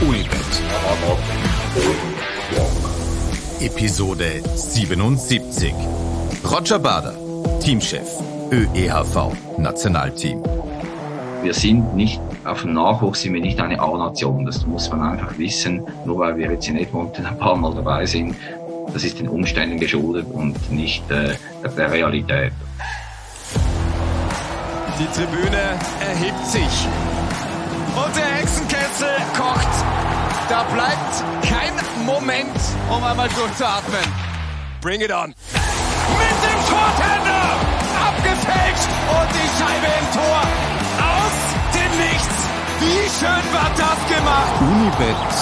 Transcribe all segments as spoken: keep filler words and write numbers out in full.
Unibet. Episode siebenundsiebzig. Roger Bader, Teamchef, ÖEHV Nationalteam. Wir sind nicht, auf dem Nachwuchs sind wir nicht eine A-Nation. Das muss man einfach wissen. Nur weil wir jetzt in Edmonton ein paar Mal dabei sind, das ist den Umständen geschuldet und nicht äh, der Realität. Die Tribüne erhebt sich. Und der Hexenkessel kocht. Da bleibt kein Moment, um einmal durchzuatmen. Bring it on. Mit dem Shorthander. Abgefälscht. Und die Scheibe im Tor. Aus dem Nichts. Wie schön war das gemacht. Unibet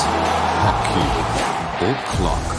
Hockey O'Clock.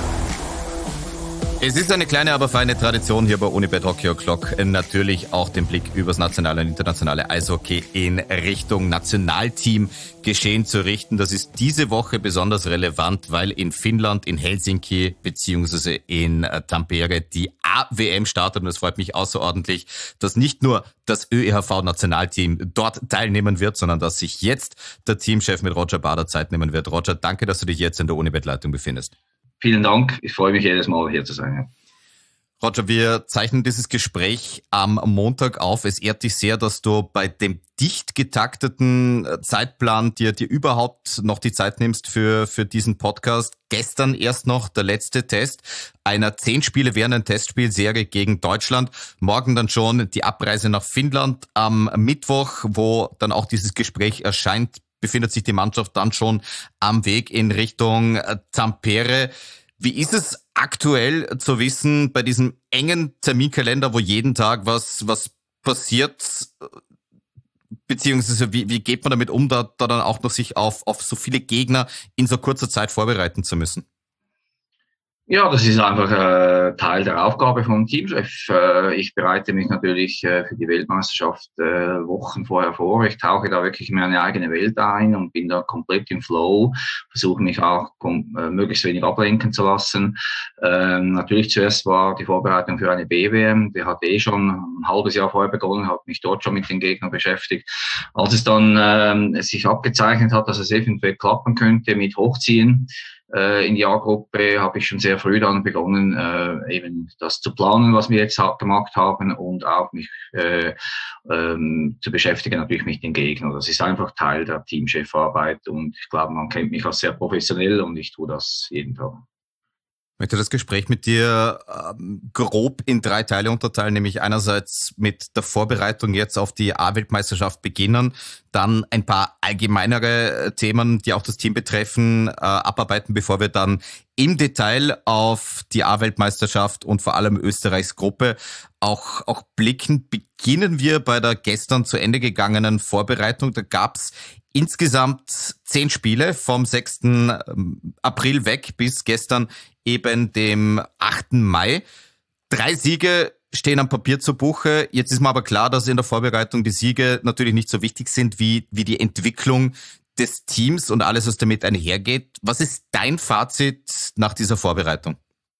Es ist eine kleine, aber feine Tradition hier bei Unibet Hockey O'Clock, natürlich auch den Blick übers nationale und internationale Eishockey in Richtung Nationalteam geschehen zu richten. Das ist diese Woche besonders relevant, weil in Finnland, in Helsinki beziehungsweise in Tampere die A W M startet und es freut mich außerordentlich, dass nicht nur das ÖEHV-Nationalteam dort teilnehmen wird, sondern dass sich jetzt der Teamchef mit Roger Bader Zeit nehmen wird. Roger, danke, dass du dich jetzt in der Unibet-Leitung befindest. Vielen Dank, ich freue mich jedes Mal hier zu sein. Roger, wir zeichnen dieses Gespräch am Montag auf. Es ehrt dich sehr, dass du bei dem dicht getakteten Zeitplan dir, dir überhaupt noch die Zeit nimmst für, für diesen Podcast. Gestern erst noch der letzte Test einer zehn Spiele währenden Testspielserie gegen Deutschland. Morgen dann schon die Abreise nach Finnland. Am Mittwoch, wo dann auch dieses Gespräch erscheint, befindet sich die Mannschaft dann schon am Weg in Richtung Tampere. Wie ist es aktuell zu wissen, bei diesem engen Terminkalender, wo jeden Tag was was passiert, beziehungsweise wie, wie geht man damit um, da, da dann auch noch sich auf, auf so viele Gegner in so kurzer Zeit vorbereiten zu müssen? Ja, das ist einfach äh, Teil der Aufgabe vom Teamchef. Äh, ich bereite mich natürlich äh, für die Weltmeisterschaft äh, Wochen vorher vor. Ich tauche da wirklich in meine eigene Welt ein und bin da komplett im Flow. Versuche mich auch kom- äh, möglichst wenig ablenken zu lassen. Ähm, natürlich zuerst war die Vorbereitung für eine B W M. Die hat eh schon ein halbes Jahr vorher begonnen, hat mich dort schon mit den Gegnern beschäftigt. Als es dann ähm, sich abgezeichnet hat, dass es eventuell klappen könnte mit Hochziehen in die A-Gruppe, habe ich schon sehr früh dann begonnen, äh, eben das zu planen, was wir jetzt ha- gemacht haben und auch mich äh, ähm, zu beschäftigen natürlich mit den Gegnern. Das ist einfach Teil der Teamchefarbeit und ich glaube, man kennt mich als sehr professionell und ich tue das jeden Tag. Ich möchte das Gespräch mit dir ähm, grob in drei Teile unterteilen, nämlich einerseits mit der Vorbereitung jetzt auf die A-Weltmeisterschaft beginnen, dann ein paar allgemeinere Themen, die auch das Team betreffen, äh, abarbeiten, bevor wir dann im Detail auf die A-Weltmeisterschaft und vor allem Österreichs Gruppe auch, auch blicken. Beginnen wir bei der gestern zu Ende gegangenen Vorbereitung. Da gab's insgesamt zehn Spiele vom sechsten April weg bis gestern eben dem achten Mai. Drei Siege stehen am Papier zu Buche. Jetzt ist mir aber klar, dass in der Vorbereitung die Siege natürlich nicht so wichtig sind wie, wie die Entwicklung des Teams und alles, was damit einhergeht. Was ist dein Fazit nach dieser Vorbereitung?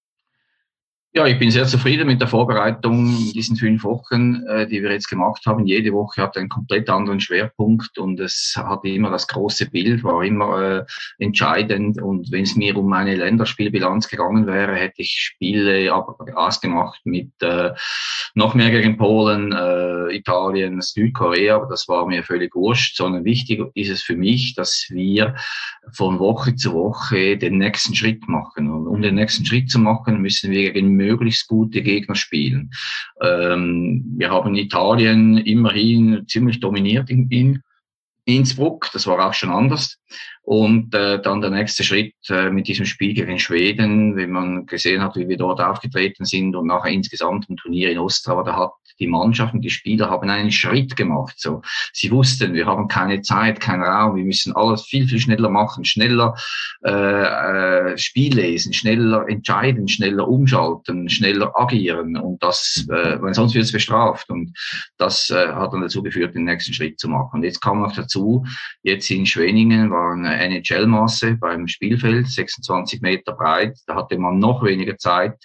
Ja, ich bin sehr zufrieden mit der Vorbereitung in diesen fünf Wochen, äh, die wir jetzt gemacht haben. Jede Woche hat einen komplett anderen Schwerpunkt und es hatte immer das große Bild, war immer äh, entscheidend. Und wenn es mir um meine Länderspielbilanz gegangen wäre, hätte ich Spiele ab- ausgemacht mit äh, noch mehr gegen Polen, äh, Italien, Südkorea, aber das war mir völlig wurscht, sondern wichtig ist es für mich, dass wir von Woche zu Woche den nächsten Schritt machen. Und um den nächsten Schritt zu machen, müssen wir gegen möglichst gute Gegner spielen. Ähm, wir haben Italien immerhin ziemlich dominiert in, in Innsbruck, das war auch schon anders. Und äh, dann der nächste Schritt äh, mit diesem Spiel gegen Schweden, wenn man gesehen hat, wie wir dort aufgetreten sind und nachher insgesamt im Turnier in Ostrava, da hat die Mannschaft und die Spieler haben einen Schritt gemacht. So, sie wussten, wir haben keine Zeit, keinen Raum, wir müssen alles viel, viel schneller machen, schneller äh, äh, Spiel lesen, schneller entscheiden, schneller umschalten, schneller agieren und das, äh, weil sonst wird es bestraft und das äh, hat dann dazu geführt, den nächsten Schritt zu machen. Und jetzt kam noch dazu, jetzt in Schwenningen waren N H L-Maße beim Spielfeld, sechsundzwanzig Meter breit, da hatte man noch weniger Zeit.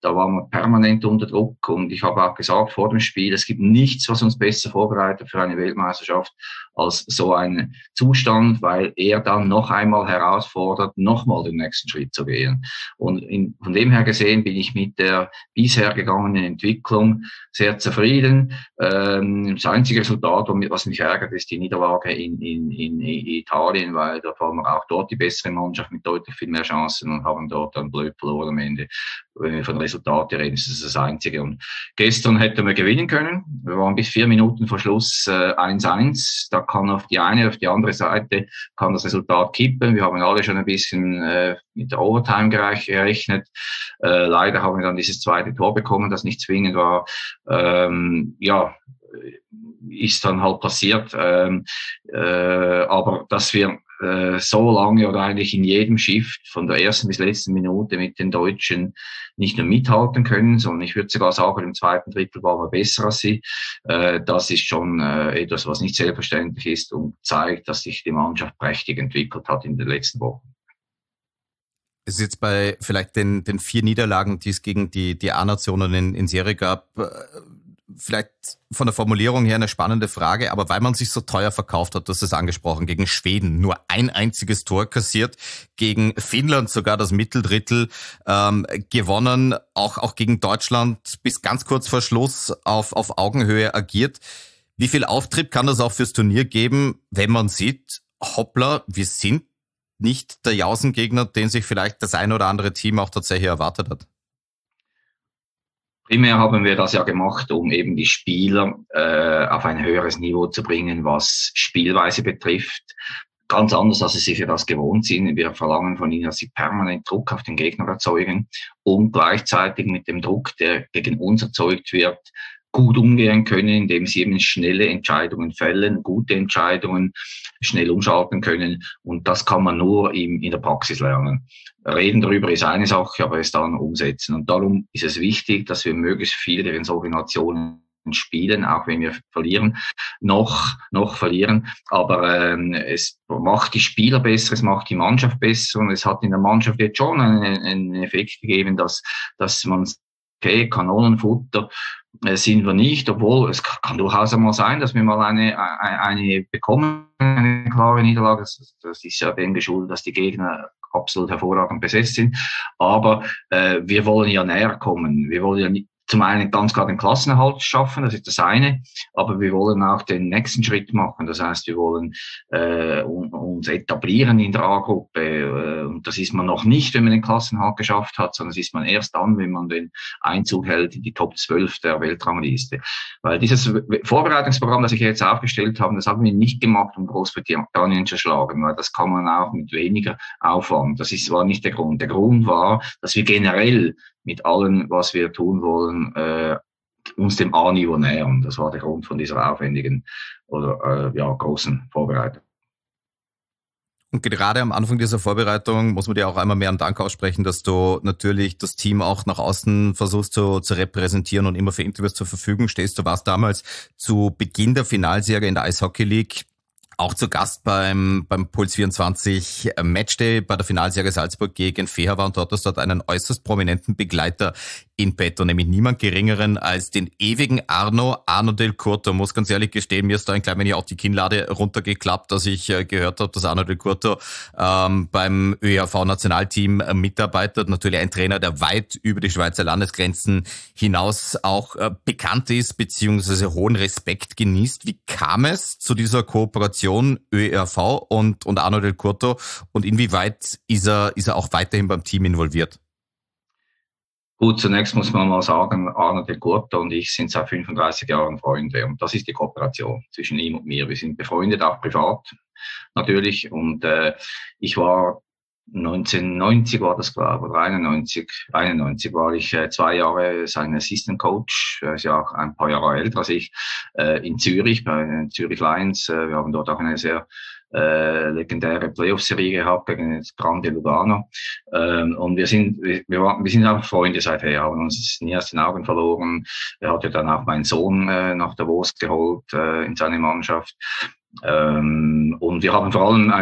Da waren wir permanent unter Druck und ich habe auch gesagt vor dem Spiel, es gibt nichts, was uns besser vorbereitet für eine Weltmeisterschaft als so ein Zustand, weil er dann noch einmal herausfordert, nochmal den nächsten Schritt zu gehen. Und in, von dem her gesehen bin ich mit der bisher gegangenen Entwicklung sehr zufrieden. Ähm, das einzige Resultat, was mich ärgert, ist die Niederlage in, in, in Italien, weil da waren wir auch dort die bessere Mannschaft mit deutlich viel mehr Chancen und haben dort dann blöd verloren am Ende. Wenn wir von Resultaten reden, ist das das Einzige. Und gestern hätten wir gewinnen können. Wir waren bis vier Minuten vor Schluss äh, eins eins. Da kann auf die eine, auf die andere Seite kann das Resultat kippen. Wir haben alle schon ein bisschen äh, mit der Overtime gerechnet. Äh, leider haben wir dann dieses zweite Tor bekommen, das nicht zwingend war. Ähm, ja, ist dann halt passiert. Ähm, äh, aber dass wir äh, so lange oder eigentlich in jedem Shift von der ersten bis letzten Minute mit den Deutschen nicht nur mithalten können, sondern ich würde sogar sagen, im zweiten Drittel waren wir besser als sie. Äh, das ist schon äh, etwas, was nicht selbstverständlich ist und zeigt, dass sich die Mannschaft prächtig entwickelt hat in den letzten Wochen. Es ist jetzt bei vielleicht den, den vier Niederlagen, die es gegen die, die A-Nationen in, in Serie gab, vielleicht von der Formulierung her eine spannende Frage, aber weil man sich so teuer verkauft hat, das ist angesprochen, gegen Schweden nur ein einziges Tor kassiert, gegen Finnland sogar das Mitteldrittel ähm, gewonnen, auch auch gegen Deutschland bis ganz kurz vor Schluss auf auf Augenhöhe agiert. Wie viel Auftrieb kann das auch fürs Turnier geben, wenn man sieht, hoppla, wir sind nicht der Jausengegner, den sich vielleicht das ein oder andere Team auch tatsächlich erwartet hat? Primär haben wir das ja gemacht, um eben die Spieler äh, auf ein höheres Niveau zu bringen, was Spielweise betrifft. Ganz anders, als sie sich für das gewohnt sind. Wir verlangen von ihnen, dass sie permanent Druck auf den Gegner erzeugen und gleichzeitig mit dem Druck, der gegen uns erzeugt wird, gut umgehen können, indem sie eben schnelle Entscheidungen fällen, gute Entscheidungen schnell umschalten können. Und das kann man nur in, in der Praxis lernen. Reden darüber ist eine Sache, aber es dann umsetzen. Und darum ist es wichtig, dass wir möglichst viele in solchen Nationen spielen, auch wenn wir verlieren, noch noch verlieren. Aber ähm, es macht die Spieler besser, es macht die Mannschaft besser und es hat in der Mannschaft jetzt schon einen, einen Effekt gegeben, dass dass man okay, Kanonenfutter äh, sind wir nicht, obwohl es kann durchaus einmal sein, dass wir mal eine eine, eine bekommen, eine klare Niederlage. Das, das ist ja dem geschuldet, dass die Gegner absolut hervorragend besetzt sind. Aber äh, wir wollen ja näher kommen. Wir wollen ja nicht zum einen ganz klar den Klassenerhalt schaffen, das ist das eine, aber wir wollen auch den nächsten Schritt machen. Das heißt, wir wollen äh, uns etablieren in der A-Gruppe. Äh, und das ist man noch nicht, wenn man den Klassenerhalt geschafft hat, sondern das ist man erst dann, wenn man den Einzug hält in die Top zwölf der Weltrangliste. Weil dieses Vorbereitungsprogramm, das ich jetzt aufgestellt habe, das haben wir nicht gemacht, um Großbritannien zu schlagen, weil das kann man auch mit weniger Aufwand. Das ist, war nicht der Grund. Der Grund war, dass wir generell mit allem, was wir tun wollen, äh, uns dem A-Niveau nähern. Das war der Grund von dieser aufwendigen oder äh, ja großen Vorbereitung. Und gerade am Anfang dieser Vorbereitung muss man dir auch einmal mehr einen Dank aussprechen, dass du natürlich das Team auch nach außen versuchst zu, zu repräsentieren und immer für Interviews zur Verfügung stehst. Du warst damals zu Beginn der Finalserie in der Eishockey League auch zu Gast beim beim Puls vierundzwanzig Matchday bei der Finalserie Salzburg gegen Fehervar und dort hast du dort einen äußerst prominenten Begleiter in petto, nämlich niemand geringeren als den ewigen Arno, Arno Del Curto. Muss ganz ehrlich gestehen, mir ist da ein klein wenig auch die Kinnlade runtergeklappt, als ich äh, gehört habe, dass Arno Del Curto ähm, beim Ö E R V-Nationalteam äh, mitarbeitet. Natürlich ein Trainer, der weit über die Schweizer Landesgrenzen hinaus auch äh, bekannt ist, beziehungsweise hohen Respekt genießt. Wie kam es zu dieser Kooperation Ö E R V und, und Arno Del Curto und inwieweit ist er, ist er auch weiterhin beim Team involviert? Gut, zunächst muss man mal sagen, Arno Del Curto und ich sind seit fünfunddreißig Jahren Freunde und das ist die Kooperation zwischen ihm und mir. Wir sind befreundet, auch privat natürlich und äh, ich war neunzehnhundertneunzig war das, glaube ich, oder einundneunzig, einundneunzig war ich äh, zwei Jahre sein Assistant Coach, er ist ja auch ein paar Jahre älter als ich, äh, in Zürich, bei den Zürich Lions. Äh, wir haben dort auch eine sehr äh, legendäre Playoff-Serie gehabt gegen das Grande Lugano. Ähm, und wir sind, wir, wir sind auch Freunde seither, haben uns nie aus den Augen verloren. Er hat ja dann auch meinen Sohn äh, nach Davos geholt äh, in seine Mannschaft. Ähm, und wir haben vor allem eine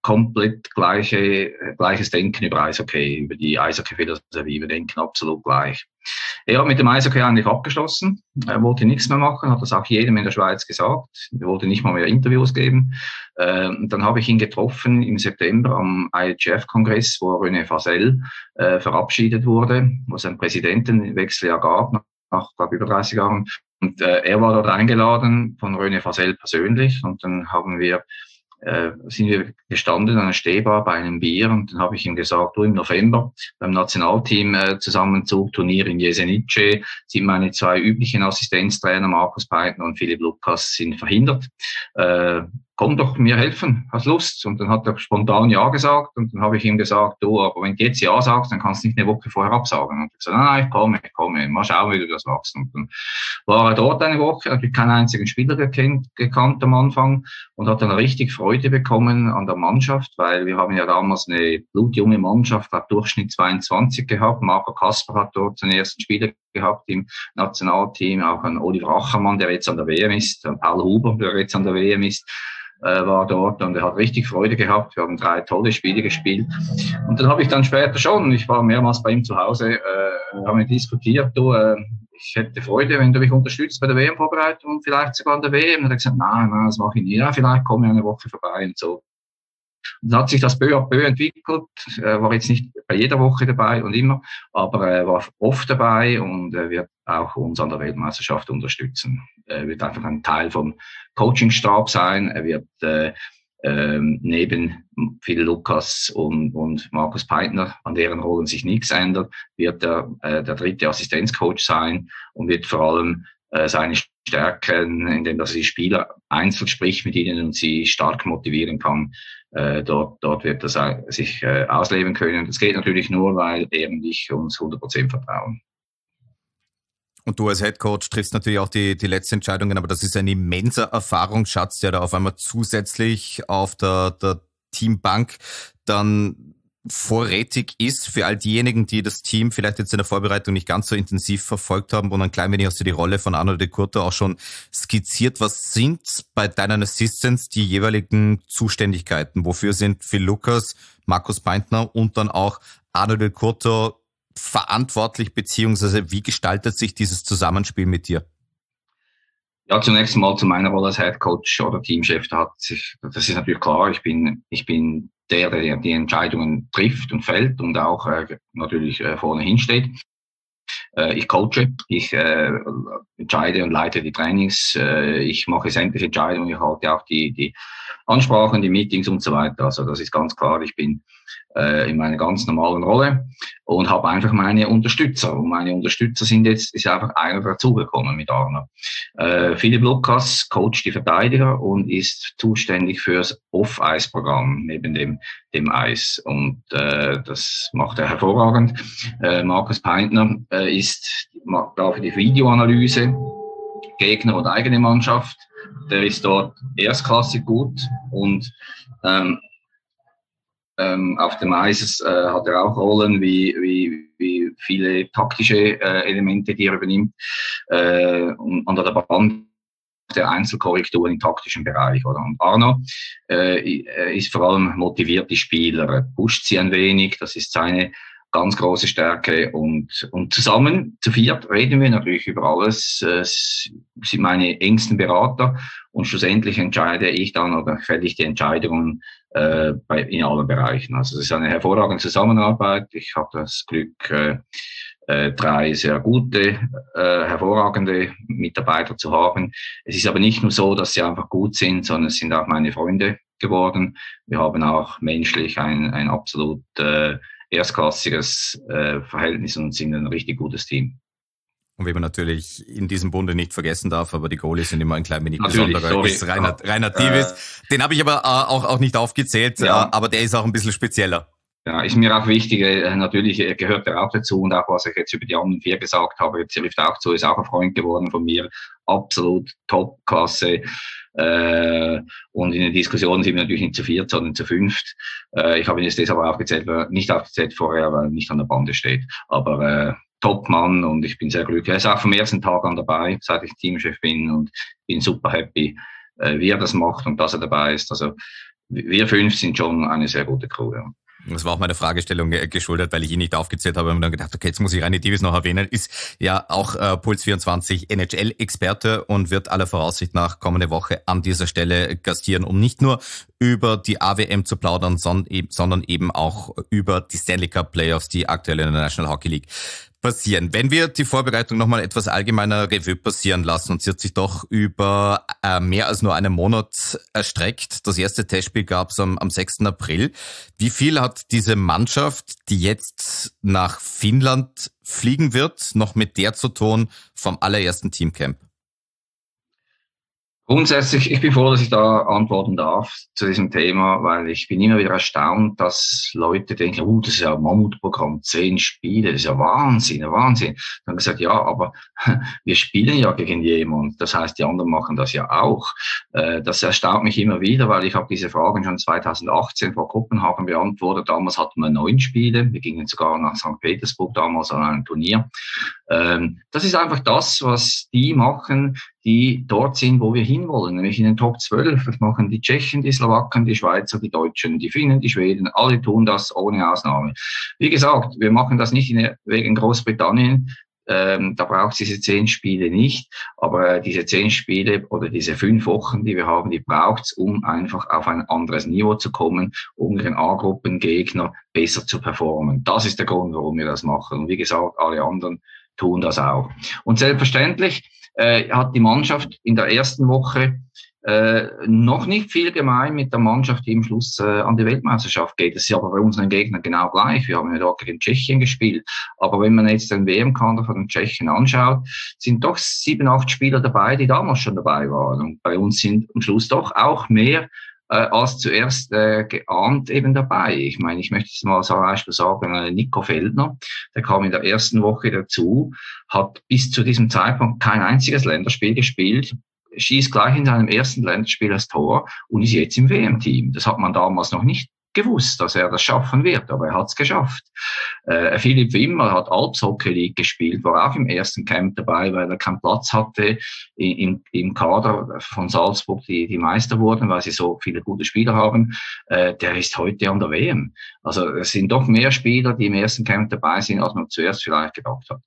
komplett gleiche, gleiches Denken über Eishockey, über die Eishockey-Philosophie. Wir denken absolut gleich. Er hat mit dem Eishockey eigentlich abgeschlossen. Er wollte nichts mehr machen, hat das auch jedem in der Schweiz gesagt. Er wollte nicht mal mehr Interviews geben. Ähm, dann habe ich ihn getroffen im September am I H F-Kongress, wo René Fasel äh, verabschiedet wurde, wo es einen Präsidentenwechsel ja gab, nach, glaube über dreißig Jahren. Und äh, er war dort eingeladen von René Fasel persönlich. Und dann haben wir Äh, sind wir gestanden an einer Stehbar bei einem Bier und dann habe ich ihm gesagt, du, im November beim Nationalteam äh, Zusammenzug Turnier in Jesenice sind meine zwei üblichen Assistenztrainer Markus Peitner und Philipp Lukas sind verhindert. Äh, komm doch mir helfen, hast Lust? Und dann hat er spontan Ja gesagt und dann habe ich ihm gesagt, du, aber wenn du jetzt Ja sagst, dann kannst du nicht eine Woche vorher absagen. Und er gesagt, nein, nein, ich komme, ich komme, mal schauen, wie du das machst. Und dann war er dort eine Woche, hat keinen einzigen Spieler gekannt, gekannt am Anfang und hat dann richtig Freude bekommen an der Mannschaft, weil wir haben ja damals eine blutjunge Mannschaft, hat Durchschnitt zweiundzwanzig gehabt. Marco Kasper hat dort seinen ersten Spieler gehabt im Nationalteam, auch ein Oliver Achermann, der jetzt an der W M ist, ein Paul Huber, der jetzt an der W M ist, äh, war dort und er hat richtig Freude gehabt. Wir haben drei tolle Spiele gespielt. Und dann habe ich dann später schon, ich war mehrmals bei ihm zu Hause, äh, haben wir diskutiert, du, äh, ich hätte Freude, wenn du mich unterstützt bei der W M-Vorbereitung und vielleicht sogar an der W M. Und er hat gesagt, nein, nein, das mache ich nicht. Ja, vielleicht komme ich eine Woche vorbei und so. Und dann hat sich das peu à peu entwickelt, er war jetzt nicht bei jeder Woche dabei und immer, aber er war oft dabei und er wird auch uns an der Weltmeisterschaft unterstützen. Er wird einfach ein Teil vom Coachingstab sein, er wird äh, ähm, neben Phil Lukas und, und Markus Peitner, an deren Rollen sich nichts ändert, wird er äh, der dritte Assistenzcoach sein und wird vor allem äh, seine Stärken, indem dass er die Spieler einzeln spricht mit ihnen und sie stark motivieren kann. Äh, dort, dort wird das sich äh, ausleben können. Das geht natürlich nur, weil er und ich uns hundert Prozent vertrauen. Und du als Headcoach triffst natürlich auch die, die letzten Entscheidungen, aber das ist ein immenser Erfahrungsschatz, der da auf einmal zusätzlich auf der, der Teambank dann vorrätig ist für all diejenigen, die das Team vielleicht jetzt in der Vorbereitung nicht ganz so intensiv verfolgt haben und ein klein wenig hast du die Rolle von Arno De Curto auch schon skizziert. Was sind bei deinen Assistants die jeweiligen Zuständigkeiten? Wofür sind Phil Lukas, Markus Peitner und dann auch Arno De Curto verantwortlich, beziehungsweise wie gestaltet sich dieses Zusammenspiel mit dir? Ja, zunächst mal zu meiner Rolle als Head Coach oder Teamchef, da hat sich, das ist natürlich klar, ich bin, ich bin der, der die Entscheidungen trifft und fällt und auch äh, natürlich äh, vorne hinsteht. Äh, ich coache, ich äh, entscheide und leite die Trainings, äh, ich mache sämtliche Entscheidungen, ich halte auch die, die Ansprachen, die Meetings und so weiter. Also das ist ganz klar, ich bin äh, in meiner ganz normalen Rolle und habe einfach meine Unterstützer. Und meine Unterstützer sind jetzt, ist einfach einer dazugekommen mit Arno. Äh, Philipp Lukas coacht die Verteidiger und ist zuständig fürs Off-Eis-Programm neben dem, dem Eis. Und äh, das macht er hervorragend. Äh, Markus Peitner äh, ist dafür die Videoanalyse, Gegner und eigene Mannschaft. Der ist dort erstklassig gut und ähm, ähm, auf dem Eis äh, hat er auch Rollen wie, wie, wie viele taktische äh, Elemente, die er übernimmt. Äh, und an der Band der Einzelkorrekturen im taktischen Bereich. Oder? Und Arno äh, ist vor allem motiviert, die Spieler, er pusht sie ein wenig, das ist seine ganz große Stärke und, und zusammen, zu viert, reden wir natürlich über alles. Es sind meine engsten Berater und schlussendlich entscheide ich dann oder fälle ich die Entscheidungen äh, bei, in allen Bereichen. Also es ist eine hervorragende Zusammenarbeit. Ich habe das Glück, äh, äh, drei sehr gute, äh, hervorragende Mitarbeiter zu haben. Es ist aber nicht nur so, dass sie einfach gut sind, sondern es sind auch meine Freunde geworden. Wir haben auch menschlich ein, ein absolut äh, erstklassiges äh, Verhältnis und sind ein richtig gutes Team. Und wie man natürlich in diesem Bunde nicht vergessen darf, aber die Goalies sind immer ein klein wenig natürlich, besonderer, sorry. ist Rainer, Rainer Dievis. Äh, Den habe ich aber äh, auch, auch nicht aufgezählt, ja. äh, aber der ist auch ein bisschen spezieller. Ja, ist mir auch wichtig, äh, natürlich gehört er auch dazu und auch was ich jetzt über die anderen vier gesagt habe, jetzt trifft auch zu, ist auch ein Freund geworden von mir, absolut Top-Klasse. Äh, und in den Diskussionen sind wir natürlich nicht zu viert, sondern zu fünft. Äh, ich habe ihn jetzt deshalb aufgezählt, nicht aufgezählt vorher, weil er nicht an der Bande steht. Aber äh, Top-Mann und ich bin sehr glücklich. Er ist auch vom ersten Tag an dabei, seit ich Teamchef bin und bin super happy, äh, wie er das macht und dass er dabei ist. Also wir fünf sind schon eine sehr gute Crew, ja. Das war auch meine Fragestellung geschuldet, weil ich ihn nicht aufgezählt habe und dann gedacht, okay, jetzt muss ich Reini Davis noch erwähnen, ist ja auch äh, Puls vierundzwanzig N H L-Experte und wird aller Voraussicht nach kommende Woche an dieser Stelle gastieren, um nicht nur über die A W M zu plaudern, sondern eben auch über die Stanley Cup Playoffs, die aktuell in der National Hockey League passieren. Wenn wir die Vorbereitung nochmal etwas allgemeiner Revue passieren lassen, und sie hat sich doch über äh, mehr als nur einen Monat erstreckt. Das erste Testspiel gab es am, am sechsten April. Wie viel hat diese Mannschaft, die jetzt nach Finnland fliegen wird, noch mit der zu tun vom allerersten Teamcamp? Grundsätzlich, ich bin froh, dass ich da antworten darf zu diesem Thema, weil ich bin immer wieder erstaunt, dass Leute denken, oh, das ist ja ein Mammutprogramm, zehn Spiele, das ist ja Wahnsinn, Wahnsinn. Dann haben gesagt, ja, aber wir spielen ja gegen jemanden, das heißt, die anderen machen das ja auch. Das erstaunt mich immer wieder, weil ich habe diese Fragen schon zweitausendachtzehn vor Kopenhagen beantwortet. Damals hatten wir neun Spiele, wir gingen sogar nach Sankt Petersburg damals an einem Turnier. Das ist einfach das, was die machen, die dort sind, wo wir hinwollen, nämlich in den Top zwölf. Das machen die Tschechen, die Slowaken, die Schweizer, die Deutschen, die Finnen, die Schweden. Alle tun das ohne Ausnahme. Wie gesagt, wir machen das nicht in, wegen Großbritannien. Ähm, da braucht es diese zehn Spiele nicht. Aber äh, diese zehn Spiele oder diese fünf Wochen, die wir haben, die braucht es, um einfach auf ein anderes Niveau zu kommen, um den A-Gruppengegner besser zu performen. Das ist der Grund, warum wir das machen. Und wie gesagt, alle anderen tun das auch. Und selbstverständlich äh, hat die Mannschaft in der ersten Woche äh, noch nicht viel gemein mit der Mannschaft, die im Schluss äh, an die Weltmeisterschaft geht. Das ist aber bei unseren Gegnern genau gleich. Wir haben ja dort gegen Tschechien gespielt. Aber wenn man jetzt den W M-Kader von den Tschechen anschaut, sind doch sieben, acht Spieler dabei, die damals schon dabei waren. Und bei uns sind am Schluss doch auch mehr äh, als zuerst äh, geahnt eben dabei. Ich meine, ich möchte jetzt mal zum Beispiel sagen, äh, Nico Feldner, der kam in der ersten Woche dazu, hat bis zu diesem Zeitpunkt kein einziges Länderspiel gespielt, schießt gleich in seinem ersten Länderspiel das Tor und ist jetzt im W M-Team. Das hat man damals noch nicht gewusst, dass er das schaffen wird, aber er hat es geschafft. Äh, Philipp Wimmer hat Alps Hockey League gespielt, war auch im ersten Camp dabei, weil er keinen Platz hatte im, im Kader von Salzburg, die, die Meister wurden, weil sie so viele gute Spieler haben. Äh, der ist heute an der W M. Also es sind doch mehr Spieler, die im ersten Camp dabei sind, als man zuerst vielleicht gedacht hat.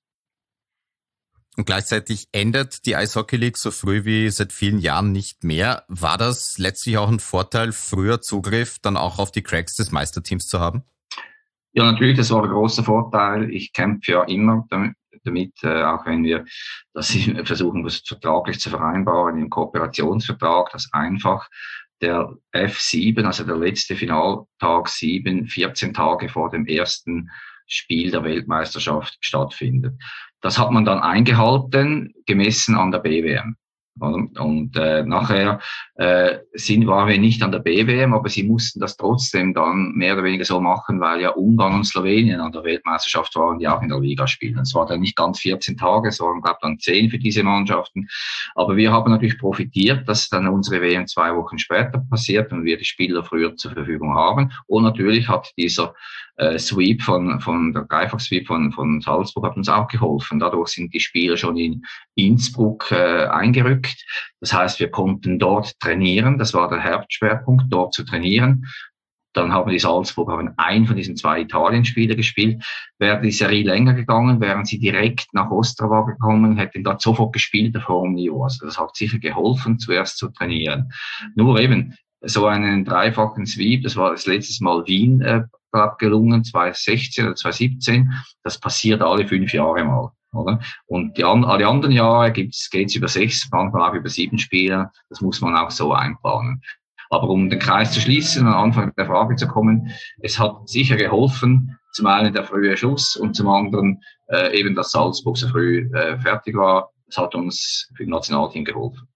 Und gleichzeitig endet die Eishockey League so früh wie seit vielen Jahren nicht mehr. War das letztlich auch ein Vorteil, früher Zugriff dann auch auf die Cracks des Meisterteams zu haben? Ja, natürlich, das war ein großer Vorteil. Ich kämpfe ja immer damit, damit äh, auch wenn wir das versuchen, das vertraglich zu vereinbaren, im Kooperationsvertrag, dass einfach der F sieben, also der letzte Finaltag sieben, vierzehn Tage vor dem ersten Spiel der Weltmeisterschaft stattfindet. Das hat man dann eingehalten, gemessen an der B W M. Und, und äh, nachher äh, sind, waren wir nicht an der B W M, aber sie mussten das trotzdem dann mehr oder weniger so machen, weil ja Ungarn und Slowenien an der Weltmeisterschaft waren, die auch in der Liga spielen. Es war dann nicht ganz vierzehn Tage, es waren, glaube ich, dann zehn für diese Mannschaften. Aber wir haben natürlich profitiert, dass dann unsere W M zwei Wochen später passiert und wir die Spieler früher zur Verfügung haben. Und natürlich hat dieser äh, Sweep von, von der Dreifach-Sweep von, von Salzburg hat uns auch geholfen. Dadurch sind die Spieler schon in Innsbruck äh, eingerückt. Das heißt, wir konnten dort trainieren. Das war der Hauptschwerpunkt, dort zu trainieren. Dann haben die Salzburg haben einen von diesen zwei Italien-Spieler gespielt. Wäre die Serie länger gegangen, wären sie direkt nach Ostrava gekommen, hätten dort sofort gespielt auf hohem Niveau. Also das hat sicher geholfen, zuerst zu trainieren. Nur eben so einen dreifachen Sweep, das war das letzte Mal Wien äh, gelungen, zwanzig sechzehn oder zwanzig siebzehn. Das passiert alle fünf Jahre mal. Oder? Und die an, alle anderen Jahre gibt's, geht's über sechs, manchmal auch über sieben Spiele. Das muss man auch so einplanen. Aber um den Kreis zu schließen und am Anfang der Frage zu kommen, es hat sicher geholfen, zum einen der frühe Schuss und zum anderen äh, eben, dass Salzburg so früh äh, fertig war. Das hat uns für das Nationalteam geholfen.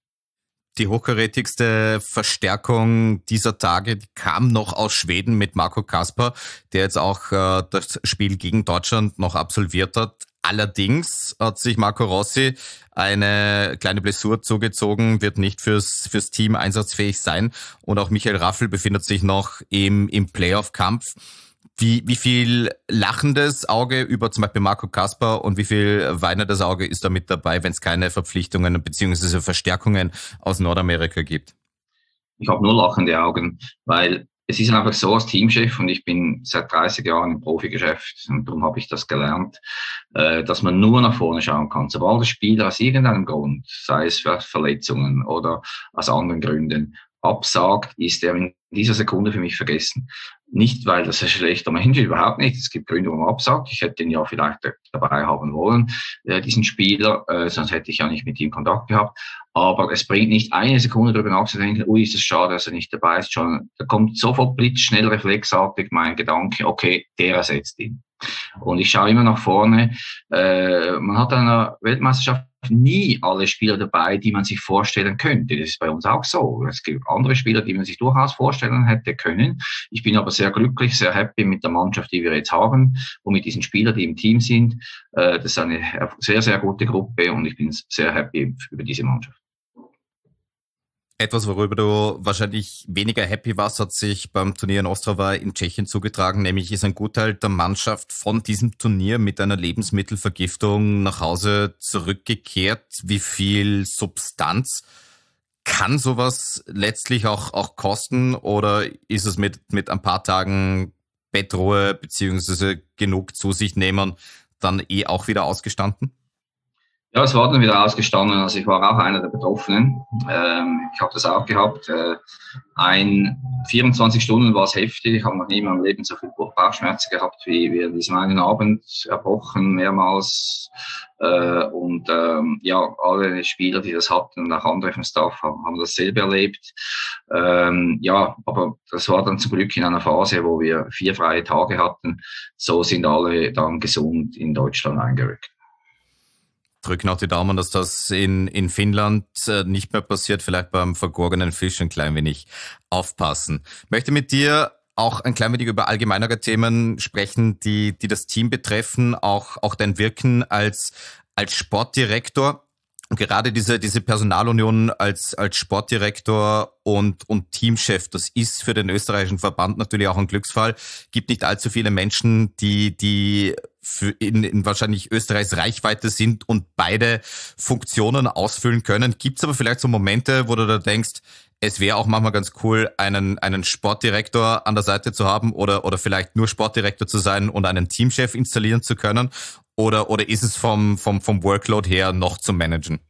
Die hochkarätigste Verstärkung dieser Tage die kam noch aus Schweden mit Marco Kasper, der jetzt auch äh, das Spiel gegen Deutschland noch absolviert hat. Allerdings hat sich Marco Rossi eine kleine Blessur zugezogen, wird nicht fürs fürs Team einsatzfähig sein. Und auch Michael Raffl befindet sich noch im im Playoff-Kampf. Wie wie viel lachendes Auge über zum Beispiel Marco Kasper und wie viel weinendes Auge ist da mit dabei, wenn es keine Verpflichtungen bzw. Verstärkungen aus Nordamerika gibt? ich habe nur lachende Augen, weil es ist einfach so als Teamchef, und ich bin seit dreißig Jahren im Profigeschäft und darum habe ich das gelernt, äh, dass man nur nach vorne schauen kann. Sobald der Spieler aus irgendeinem Grund, sei es für Verletzungen oder aus anderen Gründen, absagt, ist er in dieser Sekunde für mich vergessen. Nicht, weil das ein schlechter Mensch ist, überhaupt nicht. Es gibt Gründe, warum er absagt. Ich hätte ihn ja vielleicht dabei haben wollen, äh, diesen Spieler, äh, sonst hätte ich ja nicht mit ihm Kontakt gehabt. Aber es bringt nicht eine Sekunde darüber nachzudenken, ui, ist es schade, dass er nicht dabei ist. Schon, da kommt sofort blitzschnell, reflexartig mein Gedanke, okay, der ersetzt ihn. Und ich schaue immer nach vorne. Äh, man hat an einer Weltmeisterschaft nie alle Spieler dabei, die man sich vorstellen könnte. Das ist bei uns auch so. Es gibt andere Spieler, die man sich durchaus vorstellen hätte können. Ich bin aber sehr glücklich, sehr happy mit der Mannschaft, die wir jetzt haben und mit diesen Spielern, die im Team sind. Äh, das ist eine sehr, sehr gute Gruppe und ich bin sehr happy über diese Mannschaft. Etwas, worüber du wahrscheinlich weniger happy warst, hat sich beim Turnier in Ostrava in Tschechien zugetragen, nämlich ist ein Gutteil der Mannschaft von diesem Turnier mit einer Lebensmittelvergiftung nach Hause zurückgekehrt. Wie viel Substanz kann sowas letztlich auch, auch kosten, oder ist es mit, mit ein paar Tagen Bettruhe beziehungsweise genug zu sich nehmen dann eh auch wieder ausgestanden? Ja, es war dann wieder ausgestanden. Also ich war auch einer der Betroffenen. Ähm, ich habe das auch gehabt. Äh, ein vierundzwanzig Stunden war es heftig. Ich habe noch nie in meinem Leben so viel Bauchschmerzen gehabt wie wie diesen einen Abend, erbrochen mehrmals. Äh, und ähm, ja, alle Spieler, die das hatten und auch andere vom Staff haben, haben dasselbe erlebt. Ähm, ja, aber das war dann zum Glück in einer Phase, wo wir vier freie Tage hatten. So sind alle dann gesund in Deutschland eingerückt. Drücken auch die Daumen, dass das in, in Finnland äh, nicht mehr passiert. Vielleicht beim vergorenen Fisch ein klein wenig aufpassen. Ich möchte mit dir auch ein klein wenig über allgemeinere Themen sprechen, die, die das Team betreffen, auch, auch dein Wirken als, als Sportdirektor. Und gerade diese, diese Personalunion als, als Sportdirektor und, und Teamchef, das ist für den österreichischen Verband natürlich auch ein Glücksfall. Gibt nicht allzu viele Menschen, die, die für in, in wahrscheinlich Österreichs Reichweite sind und beide Funktionen ausfüllen können. Gibt's aber vielleicht so Momente, wo du da denkst, es wäre auch manchmal ganz cool, einen, einen Sportdirektor an der Seite zu haben oder, oder vielleicht nur Sportdirektor zu sein und einen Teamchef installieren zu können? Oder, oder ist es vom, vom, vom Workload her noch zu managen?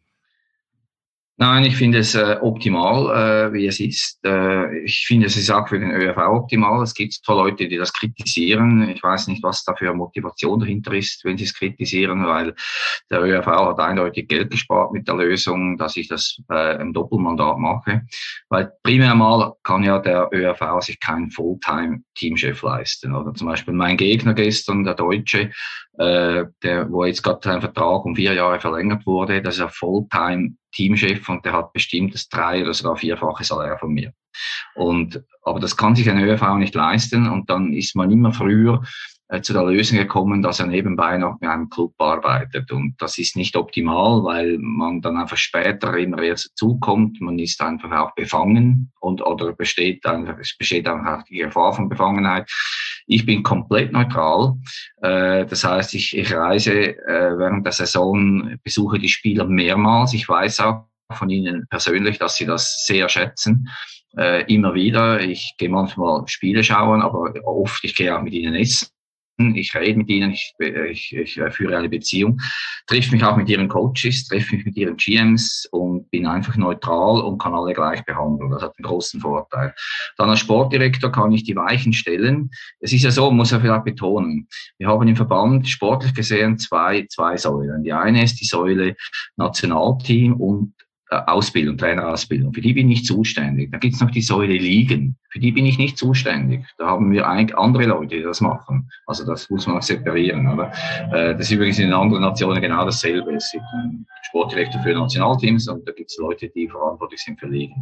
Nein, ich finde es äh, optimal, äh, wie es ist. Äh, ich finde, es ist auch für den ÖRV optimal. Es gibt zwar Leute, die das kritisieren. Ich weiß nicht, was da für Motivation dahinter ist, wenn sie es kritisieren, weil der ÖRV hat eindeutig Geld gespart mit der Lösung, dass ich das äh, im Doppelmandat mache. Weil primär mal kann ja der ÖRV sich keinen Fulltime-Teamchef leisten. Oder zum Beispiel mein Gegner gestern, der Deutsche, äh, der, wo jetzt gerade sein Vertrag um vier Jahre verlängert wurde, das ist ein Fulltime Teamchef und der hat bestimmt das drei- oder sogar vierfache Salär von mir. Und, aber das kann sich ein ÖRV nicht leisten und dann ist man immer früher äh, zu der Lösung gekommen, dass er nebenbei noch mit einem Club arbeitet. Und das ist nicht optimal, weil man dann einfach später immer erst dazukommt. Man ist einfach auch befangen und, oder besteht einfach, es besteht einfach die Gefahr von Befangenheit. Ich bin komplett neutral. Äh, das heißt, ich, ich reise äh, während der Saison, besuche die Spieler mehrmals. Ich weiß auch von ihnen persönlich, dass sie das sehr schätzen. Äh, immer wieder. Ich gehe manchmal Spiele schauen, aber oft, ich gehe auch mit ihnen essen. Ich rede mit ihnen, ich, ich, ich führe eine Beziehung, treffe mich auch mit ihren Coaches, treffe mich mit ihren G Ms und bin einfach neutral und kann alle gleich behandeln. Das hat einen großen Vorteil. Dann als Sportdirektor kann ich die Weichen stellen. Es ist ja so, muss ich vielleicht betonen, wir haben im Verband sportlich gesehen zwei, zwei Säulen. Die eine ist die Säule Nationalteam und Ausbildung, Trainerausbildung. Für die bin ich zuständig. Da gibt's noch die Säule Ligen. Für die bin ich nicht zuständig. Da haben wir eigentlich andere Leute, die das machen. Also das muss man auch separieren, oder? Das ist übrigens in anderen Nationen genau dasselbe. Es gibt einen Sportdirektor für Nationalteams und da gibt's Leute, die verantwortlich sind für Ligen.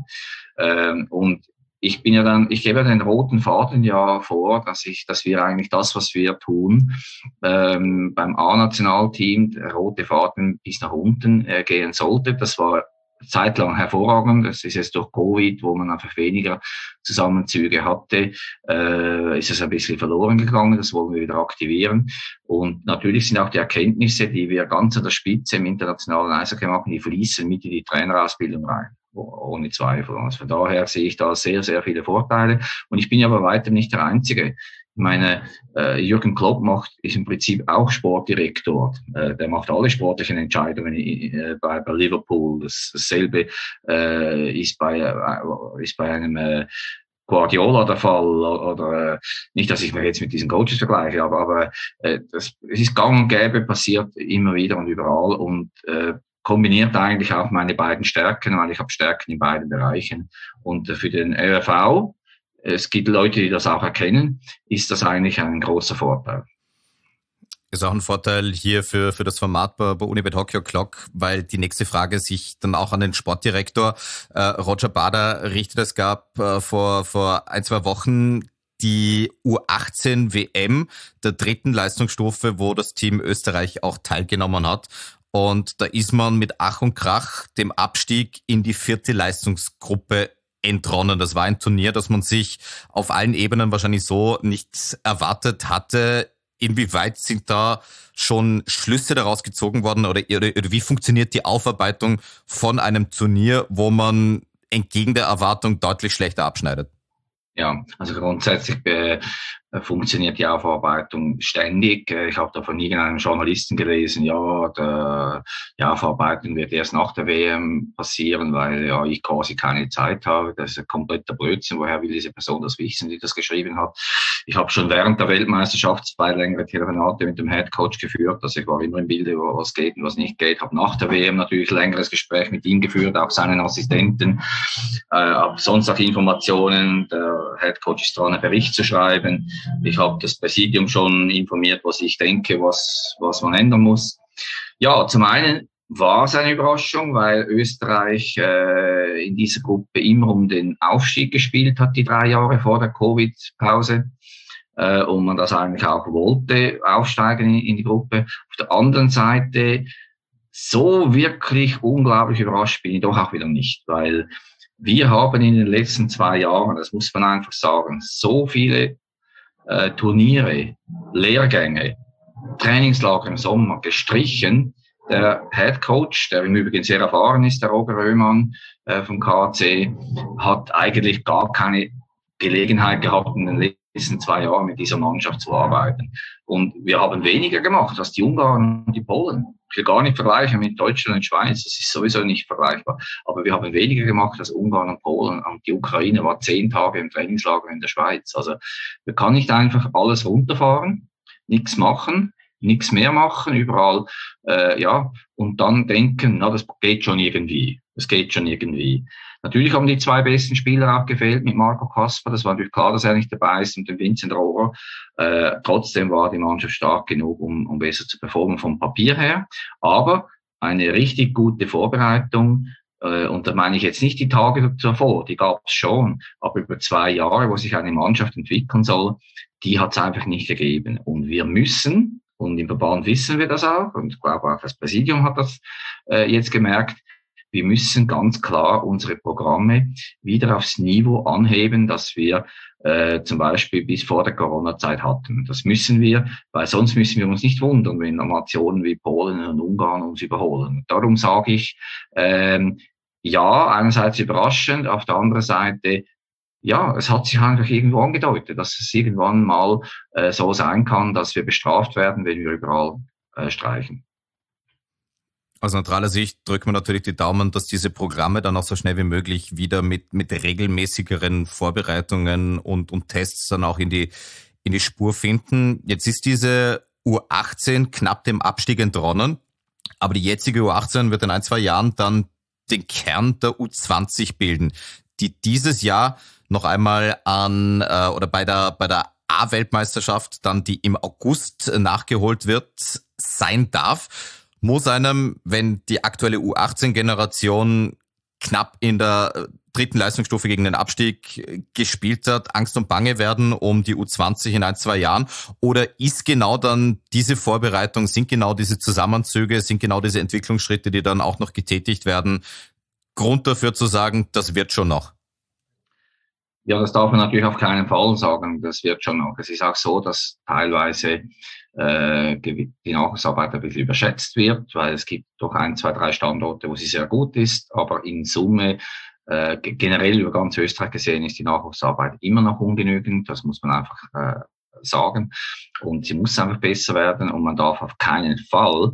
Und ich bin ja dann, ich gebe den roten Faden ja vor, dass ich, dass wir eigentlich das, was wir tun, ähm, beim A-Nationalteam, der rote Faden bis nach unten äh, gehen sollte. Das war zeitlang hervorragend. Das ist jetzt durch Covid, wo man einfach weniger Zusammenzüge hatte, äh, ist es ein bisschen verloren gegangen. Das wollen wir wieder aktivieren. Und natürlich sind auch die Erkenntnisse, die wir ganz an der Spitze im internationalen Eishockey machen, die fließen mit in die Trainerausbildung rein. ohne Zweifel. Also von daher sehe ich da sehr, sehr viele Vorteile. Und ich bin ja bei weitem nicht der Einzige. Ich meine, äh, Jürgen Klopp macht, ist im Prinzip auch Sportdirektor. Äh, der macht alle sportlichen Entscheidungen äh, bei, bei Liverpool. Das, dasselbe äh, ist bei äh, ist bei einem äh, Guardiola der Fall, oder äh, nicht, dass ich mich jetzt mit diesen Coaches vergleiche, aber, aber äh, das, es ist gang und gäbe, passiert immer wieder und überall und äh, kombiniert eigentlich auch meine beiden Stärken, weil ich habe Stärken in beiden Bereichen. Und äh, für den Ö F V, es gibt Leute, die das auch erkennen, ist das eigentlich ein großer Vorteil. Ist auch ein Vorteil hier für für das Format bei, bei Unibet Hockey O'Clock, weil die nächste Frage sich dann auch an den Sportdirektor äh, Roger Bader richtet. Es gab äh, vor vor ein, zwei Wochen die U achtzehn W M der dritten Leistungsstufe, wo das Team Österreich auch teilgenommen hat. Und da ist man mit Ach und Krach dem Abstieg in die vierte Leistungsgruppe entronnen. Das war ein Turnier, das man sich auf allen Ebenen wahrscheinlich so nicht erwartet hatte. Inwieweit sind da schon Schlüsse daraus gezogen worden oder, oder, oder wie funktioniert die Aufarbeitung von einem Turnier, wo man entgegen der Erwartung deutlich schlechter abschneidet? Ja, also grundsätzlich äh, funktioniert die Aufarbeitung ständig. Ich habe da von irgendeinem Journalisten gelesen, ja, der, die Aufarbeitung wird erst nach der W M passieren, weil ja ich quasi keine Zeit habe. Das ist ein kompletter Blödsinn. Woher will diese Person das wissen, die das geschrieben hat? Ich habe schon während der Weltmeisterschaft zwei längere Telefonate mit dem Head Coach geführt. Also ich war immer im Bilde, was geht und was nicht geht. Habe nach der W M natürlich längeres Gespräch mit ihm geführt, auch seinen Assistenten. Äh, habe sonst auch Informationen. Der Head Coach ist dran, einen Bericht zu schreiben. Ich habe das Präsidium schon informiert, was ich denke, was, was man ändern muss. Ja, zum einen war es eine Überraschung, weil Österreich äh, in dieser Gruppe immer um den Aufstieg gespielt hat, die drei Jahre vor der Covid-Pause. Äh, und man das eigentlich auch wollte, aufsteigen in, in die Gruppe. Auf der anderen Seite, so wirklich unglaublich überrascht bin ich doch auch wieder nicht, weil wir haben in den letzten zwei Jahren, das muss man einfach sagen, so viele äh, Turniere, Lehrgänge, Trainingslager im Sommer gestrichen. Der Head Coach, der im Übrigen sehr erfahren ist, der Roger Röhmann äh, vom K A C, hat eigentlich gar keine Gelegenheit gehabt, in den letzten zwei Jahren mit dieser Mannschaft zu arbeiten. Und wir haben weniger gemacht als die Ungarn und die Polen. Ich will gar nicht vergleichen mit Deutschland und Schweiz, das ist sowieso nicht vergleichbar. Aber wir haben weniger gemacht als Ungarn und Polen. Und die Ukraine war zehn Tage im Trainingslager in der Schweiz. Also wir können nicht einfach alles runterfahren, nichts machen, nichts mehr machen, überall, äh, ja, und dann denken, na, das geht schon irgendwie. Das geht schon irgendwie. Natürlich haben die zwei besten Spieler auch gefehlt mit Marco Kasper. Das war natürlich klar, dass er nicht dabei ist und dem Vincent Rohrer. Äh, trotzdem war die Mannschaft stark genug, um, um besser zu performen vom Papier her. Aber eine richtig gute Vorbereitung, äh, und da meine ich jetzt nicht die Tage davor, die gab es schon, aber über zwei Jahre, wo sich eine Mannschaft entwickeln soll, die hat es einfach nicht gegeben. Und wir müssen, und im Verband wissen wir das auch, und ich glaube auch das Präsidium hat das äh, jetzt gemerkt, wir müssen ganz klar unsere Programme wieder aufs Niveau anheben, das wir äh, zum Beispiel bis vor der Corona-Zeit hatten. Das müssen wir, weil sonst müssen wir uns nicht wundern, wenn Nationen wie Polen und Ungarn uns überholen. Darum sage ich, ähm, ja, einerseits überraschend, auf der anderen Seite, ja, es hat sich einfach irgendwo angedeutet, dass es irgendwann mal äh, so sein kann, dass wir bestraft werden, wenn wir überall äh, streichen. Aus neutraler Sicht drückt man natürlich die Daumen, dass diese Programme dann auch so schnell wie möglich wieder mit mit regelmäßigeren Vorbereitungen und und Tests dann auch in die in die Spur finden. Jetzt ist diese U achtzehn knapp dem Abstieg entronnen, aber die jetzige U achtzehn wird in ein, zwei Jahren dann den Kern der U zwanzig bilden, die dieses Jahr noch einmal an äh, oder bei der bei der A-Weltmeisterschaft dann, die im August nachgeholt wird, sein darf. Muss einem, wenn die aktuelle U achtzehn-Generation knapp in der dritten Leistungsstufe gegen den Abstieg gespielt hat, Angst und Bange werden um die U zwanzig in ein, zwei Jahren? Oder ist genau dann diese Vorbereitung, sind genau diese Zusammenzüge, sind genau diese Entwicklungsschritte, die dann auch noch getätigt werden, Grund dafür zu sagen, das wird schon noch? Ja, das darf man natürlich auf keinen Fall sagen, das wird schon noch. Es ist auch so, dass teilweise äh, die Nachwuchsarbeit ein bisschen überschätzt wird, weil es gibt doch ein, zwei, drei Standorte, wo sie sehr gut ist, aber in Summe Äh, generell über ganz Österreich gesehen ist die Nachwuchsarbeit immer noch ungenügend. Das muss man einfach äh, sagen. Und sie muss einfach besser werden. Und man darf auf keinen Fall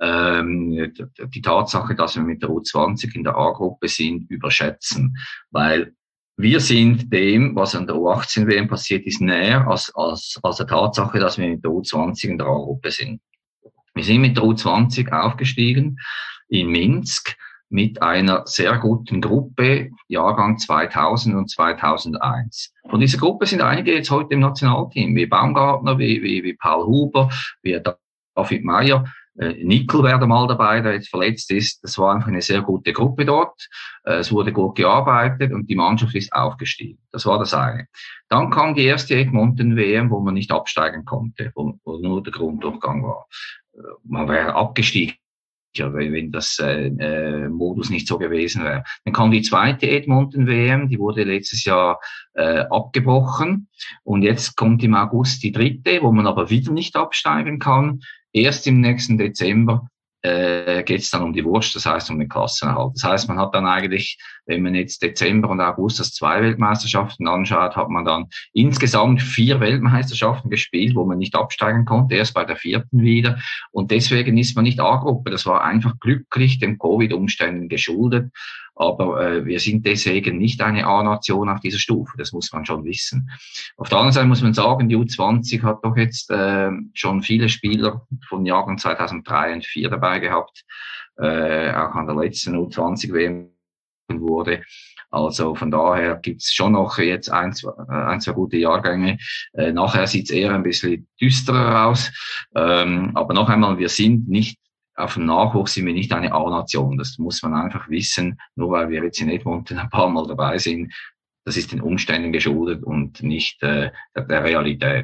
ähm, die Tatsache, dass wir mit der U zwanzig in der A-Gruppe sind, überschätzen. Weil wir sind dem, was an der U achtzehn W M passiert ist, näher als, als, als der Tatsache, dass wir mit der U zwanzig in der A-Gruppe sind. Wir sind mit der U zwanzig aufgestiegen in Minsk mit einer sehr guten Gruppe, Jahrgang zweitausend und zweitausendeins. Von dieser Gruppe sind einige jetzt heute im Nationalteam, wie Baumgartner, wie, wie, wie Paul Huber, wie David Meyer. Äh, Nickel wäre mal dabei, der jetzt verletzt ist. Das war einfach eine sehr gute Gruppe dort. Äh, es wurde gut gearbeitet und die Mannschaft ist aufgestiegen. Das war das eine. Dann kam die erste Edmonton-W M, wo man nicht absteigen konnte, wo, wo nur der Grunddurchgang war. Äh, man wäre abgestiegen, ja, wenn das äh, äh, Modus nicht so gewesen wäre. Dann kam die zweite Edmonton-W M, die wurde letztes Jahr äh, abgebrochen. Und jetzt kommt im August die dritte, wo man aber wieder nicht absteigen kann. Erst im nächsten Dezember äh, geht es dann um die Wurst, das heißt um den Klassenerhalt. Das heißt, man hat dann eigentlich, wenn man jetzt Dezember und August das zwei Weltmeisterschaften anschaut, hat man dann insgesamt vier Weltmeisterschaften gespielt, wo man nicht absteigen konnte, erst bei der vierten wieder. Und deswegen ist man nicht A-Gruppe. Das war einfach glücklich den Covid-Umständen geschuldet. Aber äh, wir sind deswegen nicht eine A-Nation auf dieser Stufe. Das muss man schon wissen. Auf der anderen Seite muss man sagen, die U zwanzig hat doch jetzt äh, schon viele Spieler von Jahrgang zweitausenddrei und zweitausendvier dabei gehabt. Äh, auch an der letzten U zwanzig W M wurde. Also von daher gibt's schon noch jetzt ein, zwei, ein, zwei gute Jahrgänge. Äh, nachher sieht's eher ein bisschen düsterer aus. Ähm, aber noch einmal, wir sind nicht auf dem Nachwuchs sind wir nicht eine A-Nation. Das muss man einfach wissen, nur weil wir jetzt in Edmonton ein paar Mal dabei sind. Das ist den Umständen geschuldet und nicht äh, der Realität.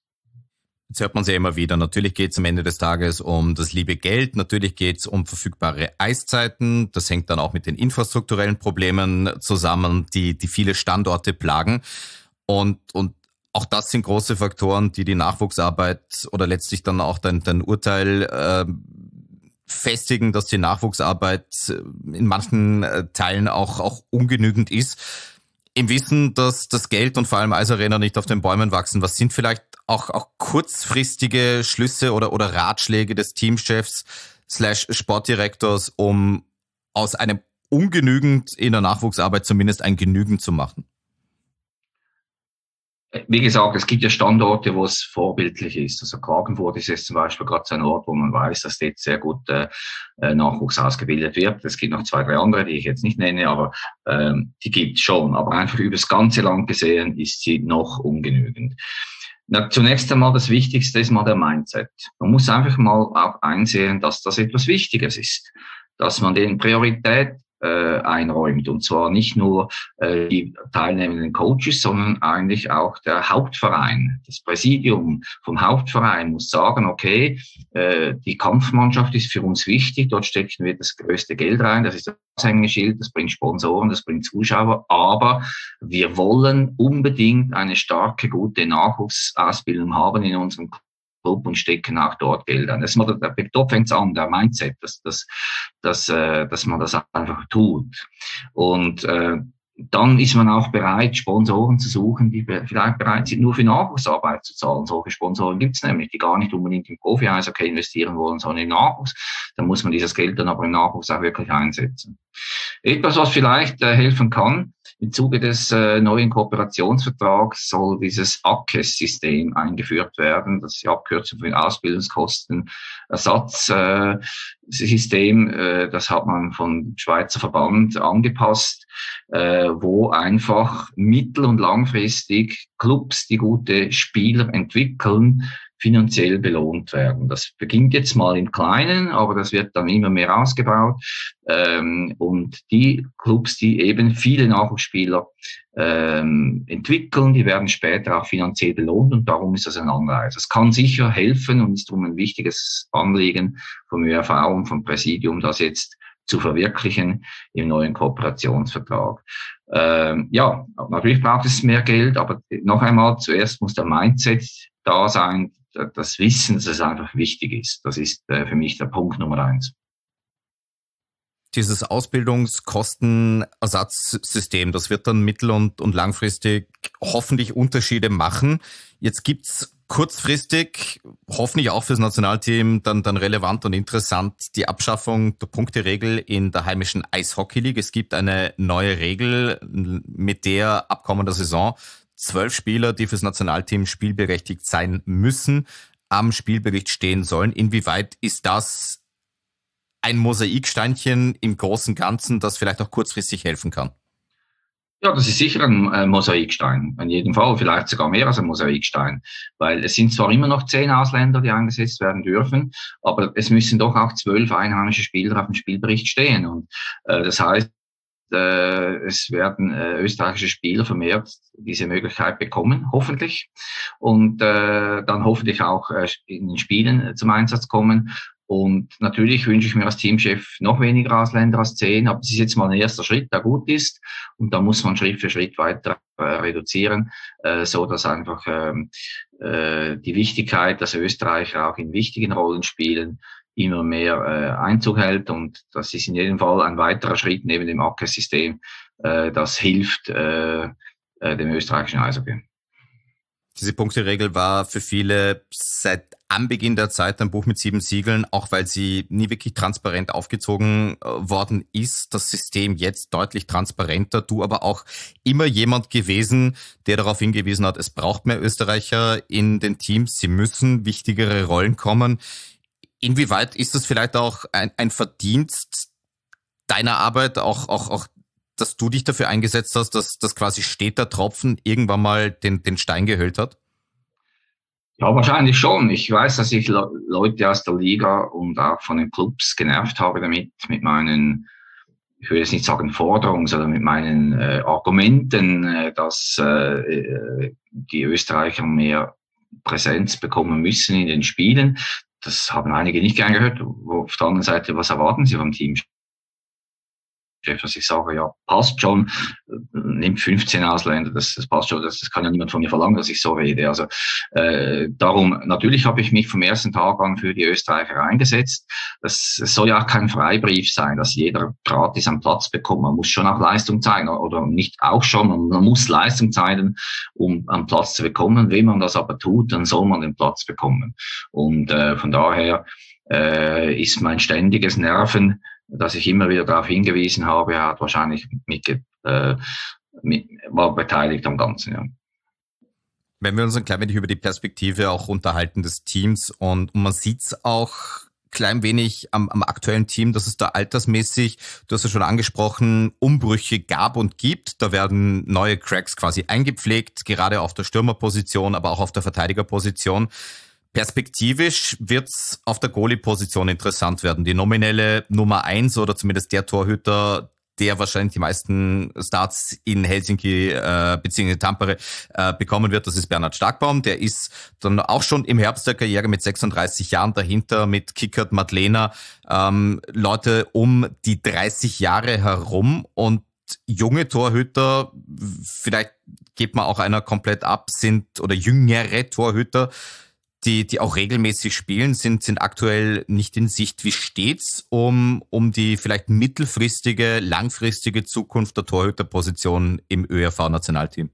Jetzt hört man es ja immer wieder. Natürlich geht es am Ende des Tages um das liebe Geld. Natürlich geht es um verfügbare Eiszeiten. Das hängt dann auch mit den infrastrukturellen Problemen zusammen, die, die viele Standorte plagen. Und, und auch das sind große Faktoren, die die Nachwuchsarbeit oder letztlich dann auch dein, dein Urteil äh, festigen, dass die Nachwuchsarbeit in manchen Teilen auch, auch ungenügend ist. Im Wissen, dass das Geld und vor allem Eisarena nicht auf den Bäumen wachsen, was sind vielleicht auch, auch kurzfristige Schlüsse oder, oder Ratschläge des Teamchefs slash Sportdirektors, um aus einem ungenügend in der Nachwuchsarbeit zumindest ein Genügend zu machen? Wie gesagt, es gibt ja Standorte, wo es vorbildlich ist. Also Klagenfurt ist jetzt zum Beispiel gerade so ein Ort, wo man weiß, dass dort sehr gut äh, Nachwuchs ausgebildet wird. Es gibt noch zwei, drei andere, die ich jetzt nicht nenne, aber ähm, die gibt es schon. Aber einfach über das ganze Land gesehen ist sie noch ungenügend. Na, zunächst einmal das Wichtigste ist mal der Mindset. Man muss einfach mal auch einsehen, dass das etwas Wichtiges ist. Dass man den Priorität äh, einräumt. Und zwar nicht nur äh, die teilnehmenden Coaches, sondern eigentlich auch der Hauptverein. Das Präsidium vom Hauptverein muss sagen, okay, äh, die Kampfmannschaft ist für uns wichtig, dort stecken wir das größte Geld rein, das ist das Aushängeschild, das bringt Sponsoren, das bringt Zuschauer, aber wir wollen unbedingt eine starke, gute Nachwuchsausbildung haben in unserem Club und stecken auch dort Geld an. Das ist mal der, der, dort fängt's an, der Mindset, dass, dass, dass, äh, dass man das einfach tut. Und äh, dann ist man auch bereit, Sponsoren zu suchen, die vielleicht bereit sind, nur für Nachwuchsarbeit zu zahlen. Solche Sponsoren gibt's nämlich, die gar nicht unbedingt im Profi-Eishockey investieren wollen, sondern im Nachwuchs. Dann muss man dieses Geld dann aber im Nachwuchs auch wirklich einsetzen. Etwas, was vielleicht äh, helfen kann, im Zuge des äh, neuen Kooperationsvertrags soll dieses A C C E S-System eingeführt werden. Das ist die Abkürzung für den Ausbildungskostenersatzsystem. Äh, äh, das hat man vom Schweizer Verband angepasst, äh, wo einfach mittel- und langfristig Clubs, die gute Spieler entwickeln, finanziell belohnt werden. Das beginnt jetzt mal im Kleinen, aber das wird dann immer mehr ausgebaut. Ähm, und die Clubs, die eben viele Nachwuchsspieler ähm, entwickeln, die werden später auch finanziell belohnt und darum ist das ein Anreiz. Das kann sicher helfen und ist darum ein wichtiges Anliegen vom Ö R V und vom Präsidium, das jetzt zu verwirklichen im neuen Kooperationsvertrag. Ähm, ja, natürlich braucht es mehr Geld, aber noch einmal, zuerst muss der Mindset da sein, das Wissen, dass es einfach wichtig ist. Das ist äh, für mich der Punkt Nummer eins. Dieses Ausbildungskostenersatzsystem, das wird dann mittel- und, und langfristig hoffentlich Unterschiede machen. Jetzt gibt's kurzfristig, hoffentlich auch fürs Nationalteam, dann, dann relevant und interessant, die Abschaffung der Punkteregel in der heimischen Eishockey League. Es gibt eine neue Regel, mit der ab kommender Saison zwölf Spieler, die fürs Nationalteam spielberechtigt sein müssen, am Spielbericht stehen sollen. Inwieweit ist das ein Mosaiksteinchen im großen Ganzen, das vielleicht auch kurzfristig helfen kann? Ja, das ist sicher ein äh, Mosaikstein. In jedem Fall, vielleicht sogar mehr als ein Mosaikstein. Weil es sind zwar immer noch zehn Ausländer, die eingesetzt werden dürfen, aber es müssen doch auch zwölf einheimische Spieler auf dem Spielbericht stehen. Und äh, das heißt, äh, es werden äh, österreichische Spieler vermehrt diese Möglichkeit bekommen, hoffentlich. Und äh, dann hoffentlich auch äh, in den Spielen äh, zum Einsatz kommen. Und natürlich wünsche ich mir als Teamchef noch weniger Ausländer als zehn, aber es ist jetzt mal ein erster Schritt, der gut ist. Und da muss man Schritt für Schritt weiter äh, reduzieren, äh, so dass einfach ähm, äh, die Wichtigkeit, dass Österreicher auch in wichtigen Rollen spielen, immer mehr äh, Einzug hält. Und das ist in jedem Fall ein weiterer Schritt neben dem A K E-System, äh, das hilft äh, äh, dem österreichischen Eishockey. Diese Punkteregel war für viele seit Anbeginn der Zeit ein Buch mit sieben Siegeln, auch weil sie nie wirklich transparent aufgezogen worden ist. Das System jetzt deutlich transparenter. Du aber auch immer jemand gewesen, der darauf hingewiesen hat, es braucht mehr Österreicher in den Teams. Sie müssen wichtigere Rollen kommen. Inwieweit ist das vielleicht auch ein, ein Verdienst deiner Arbeit, auch, auch, auch dass du dich dafür eingesetzt hast, dass, dass quasi steter Tropfen irgendwann mal den, den Stein gehüllt hat? Ja, wahrscheinlich schon. Ich weiß, dass ich Le- Leute aus der Liga und auch von den Clubs genervt habe damit, mit meinen, ich will jetzt nicht sagen Forderungen, sondern mit meinen äh, Argumenten, äh, dass äh, die Österreicher mehr Präsenz bekommen müssen in den Spielen. Das haben einige nicht gern gehört. Auf der anderen Seite, was erwarten sie vom Team? Dass ich sage, ja, passt schon, nimmt fünfzehn Ausländer, das, das passt schon, das, das kann ja niemand von mir verlangen, dass ich so rede. Also äh, darum, natürlich habe ich mich vom ersten Tag an für die Österreicher eingesetzt. Das, das soll ja auch kein Freibrief sein, dass jeder gratis am Platz bekommt. Man muss schon auch Leistung zeigen, oder nicht auch schon, man muss Leistung zeigen, um am Platz zu bekommen. Wenn man das aber tut, dann soll man den Platz bekommen. Und äh, von daher äh, ist mein ständiges Nerven, dass ich immer wieder darauf hingewiesen habe, er hat wahrscheinlich mit, äh, mit, war beteiligt am Ganzen, ja. Wenn wir uns ein klein wenig über die Perspektive auch unterhalten des Teams und, und man sieht's auch klein wenig am, am aktuellen Team, dass es da altersmäßig, du hast ja schon angesprochen, Umbrüche gab und gibt. Da werden neue Cracks quasi eingepflegt, gerade auf der Stürmerposition, aber auch auf der Verteidigerposition. Perspektivisch wird's auf der Goalie-Position interessant werden. Die nominelle Nummer eins oder zumindest der Torhüter, der wahrscheinlich die meisten Starts in Helsinki äh, bzw. Tampere äh, bekommen wird, das ist Bernhard Starkbaum. Der ist dann auch schon im Herbst der Karriere mit sechsunddreißig Jahren dahinter, mit Kickert, Madlena, ähm, Leute um die dreißig Jahre herum und junge Torhüter, vielleicht geht man auch einer komplett ab, sind oder jüngere Torhüter, die die auch regelmäßig spielen, sind sind aktuell nicht in Sicht. Wie steht's um um die vielleicht mittelfristige, langfristige Zukunft der Torhüterposition im ÖRV-Nationalteam?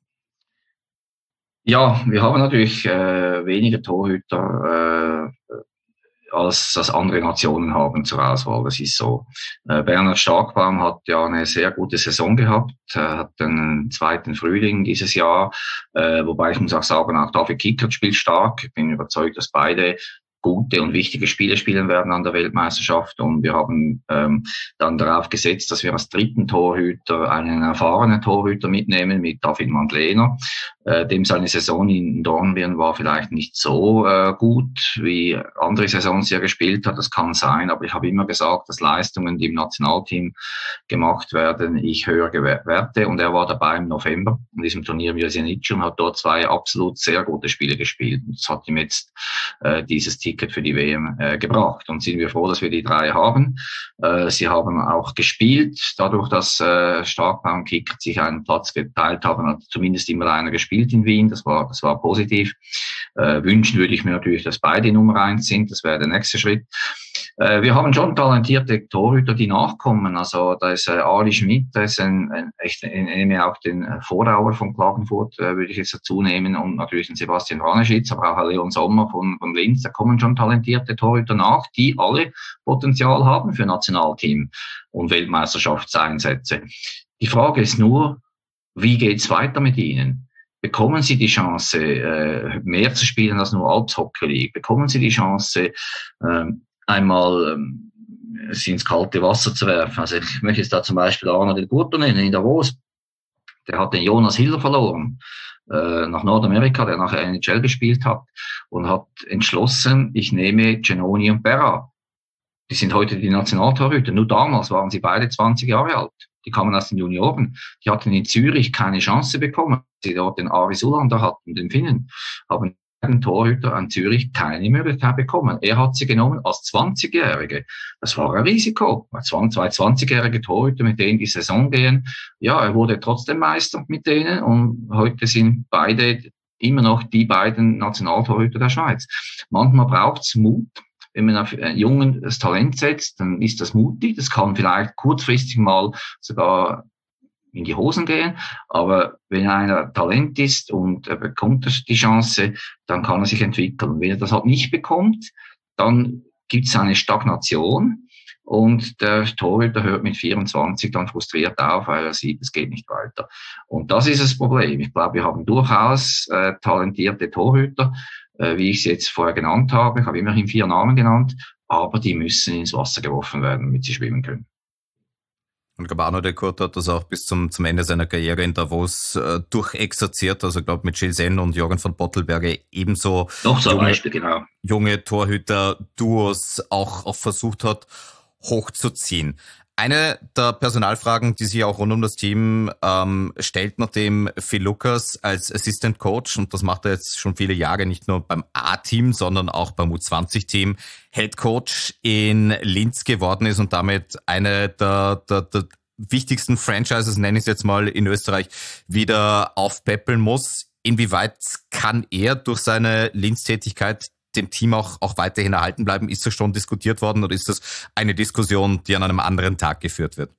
Ja, wir haben natürlich äh, weniger Torhüter äh, als das andere Nationen haben zur Auswahl. Das ist so. Äh, Bernhard Starkbaum hat ja eine sehr gute Saison gehabt, äh, hat einen zweiten Frühling dieses Jahr, äh, wobei ich muss auch sagen, auch David Kickert spielt stark. Ich bin überzeugt, dass beide gute und wichtige Spiele spielen werden an der Weltmeisterschaft. Und wir haben ähm, dann darauf gesetzt, dass wir als dritten Torhüter einen erfahrenen Torhüter mitnehmen mit David Madlena. Äh, dem seine Saison in Dornbirn war vielleicht nicht so äh, gut, wie andere Saisons, die er gespielt hat. Das kann sein, aber ich habe immer gesagt, dass Leistungen, die im Nationalteam gemacht werden, ich höher werte. Und er war dabei im November in diesem Turnier mit Jesenic und hat dort zwei absolut sehr gute Spiele gespielt. Und das hat ihm jetzt äh, dieses Ticket für die W M äh, gebracht. Und sind wir froh, dass wir die drei haben. Äh, sie haben auch gespielt, dadurch, dass äh, Starkbaum und Kickert sich einen Platz geteilt haben, hat zumindest immer einer gespielt in Wien. Das war, das war positiv. Äh, wünschen würde ich mir natürlich, dass beide Nummer eins sind. Das wäre der nächste Schritt. Äh, wir haben schon talentierte Torhüter, die nachkommen. Also da ist äh, Ali Schmidt, da ist ein, ein echt, ich nehme auch den Vorauer von Klagenfurt, äh, würde ich jetzt dazu nehmen, und natürlich den Sebastian Raneschitz, aber auch Leon Sommer von, von Linz. Da kommen schon talentierte Torhüter nach, die alle Potenzial haben für Nationalteam und Weltmeisterschaftseinsätze. Die Frage ist nur, wie geht's weiter mit ihnen? Bekommen sie die Chance, äh, mehr zu spielen als nur Alps Hockey League? Bekommen sie die Chance, äh, einmal ähm, sie ins kalte Wasser zu werfen? Also ich möchte jetzt da zum Beispiel Arno Del Curto nennen, in Davos. Der hat den Jonas Hiller verloren, äh, nach Nordamerika, der nachher N H L gespielt hat, und hat entschlossen, ich nehme Genoni und Berra. Die sind heute die Nationaltorhüter. Nur damals waren sie beide zwanzig Jahre alt. Die kamen aus den Junioren. Die hatten in Zürich keine Chance bekommen. Sie dort den Ari Sulander hatten, den Finnen, haben den Torhüter an Zürich keine Möglichkeit bekommen. Er hat sie genommen als zwanzigjährige. Das war ein Risiko. Zwei zwanzigjährige Torhüter, mit denen die Saison gehen. Ja, er wurde trotzdem Meister mit denen, und heute sind beide immer noch die beiden Nationaltorhüter der Schweiz. Manchmal braucht's Mut. Wenn man auf einen Jungen das Talent setzt, dann ist das mutig. Das kann vielleicht kurzfristig mal sogar in die Hosen gehen. Aber wenn einer Talent ist und er bekommt die Chance, dann kann er sich entwickeln. Wenn er das halt nicht bekommt, dann gibt es eine Stagnation, und der Torhüter hört mit vierundzwanzig dann frustriert auf, weil er sieht, es geht nicht weiter. Und das ist das Problem. Ich glaube, wir haben durchaus äh, talentierte Torhüter, äh, wie ich sie jetzt vorher genannt habe. Ich habe immerhin vier Namen genannt, aber die müssen ins Wasser geworfen werden, damit sie schwimmen können. Und ich glaube, Arno Del Curto hat das auch bis zum, zum Ende seiner Karriere in Davos äh, durchexerziert. Also ich glaube, mit Gilles Senn und Jürgen von Pottelberger ebenso Noch so junge, Beispiel, genau. junge Torhüter-Duos auch, auch versucht hat, hochzuziehen. Eine der Personalfragen, die sich auch rund um das Team ähm, stellt, nachdem Phil Lucas als Assistant Coach, und das macht er jetzt schon viele Jahre, nicht nur beim A-Team, sondern auch beim U zwanzig Team, Head Coach in Linz geworden ist und damit eine der, der, der wichtigsten Franchises, nenne ich es jetzt mal, in Österreich wieder aufpäppeln muss. Inwieweit kann er durch seine Linz-Tätigkeit dem Team auch, auch weiterhin erhalten bleiben? Ist das schon diskutiert worden, oder ist das eine Diskussion, die an einem anderen Tag geführt wird?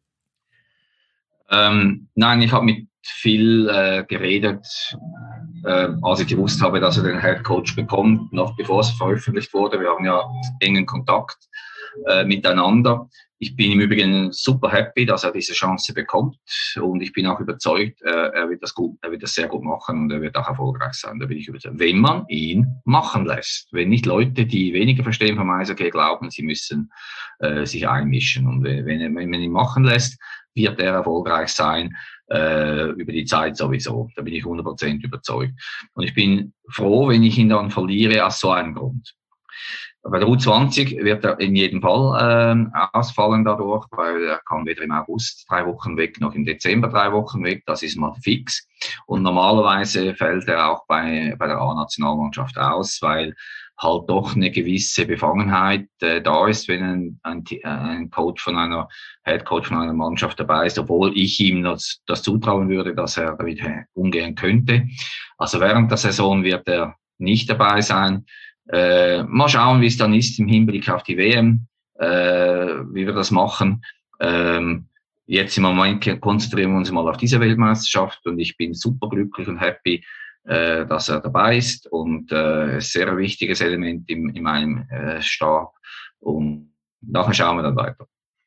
Ähm, nein, ich habe mit Phil äh, geredet, äh, als ich gewusst habe, dass er den Head Coach bekommt, noch bevor es veröffentlicht wurde. Wir haben ja engen Kontakt äh, miteinander. Ich bin im Übrigen super happy, dass er diese Chance bekommt, und ich bin auch überzeugt, äh, er wird das gut, er wird das sehr gut machen, und er wird auch erfolgreich sein. Da bin ich überzeugt. Wenn man ihn machen lässt, wenn nicht Leute, die weniger verstehen vom Eishockey, glauben, sie müssen äh, sich einmischen, und wenn, wenn man ihn machen lässt, wird er erfolgreich sein, äh, über die Zeit sowieso. Da bin ich hundert Prozent überzeugt. Und ich bin froh, wenn ich ihn dann verliere aus so einem Grund. Bei der U zwanzig wird er in jedem Fall äh, ausfallen dadurch, weil er kann weder im August drei Wochen weg, noch im Dezember drei Wochen weg. Das ist mal fix. Und normalerweise fällt er auch bei, bei der A-Nationalmannschaft aus, weil halt doch eine gewisse Befangenheit äh, da ist, wenn ein, ein, ein Coach von einer, Head Coach von einer Mannschaft dabei ist, obwohl ich ihm das, das zutrauen würde, dass er damit umgehen könnte. Also während der Saison wird er nicht dabei sein. Äh, mal schauen, wie es dann ist im Hinblick auf die W M, äh, wie wir das machen. Ähm, jetzt im Moment konzentrieren wir uns mal auf diese Weltmeisterschaft, und ich bin super glücklich und happy, äh, dass er dabei ist, und äh, ein sehr wichtiges Element in, in meinem äh, Stab, und nachher schauen wir dann weiter.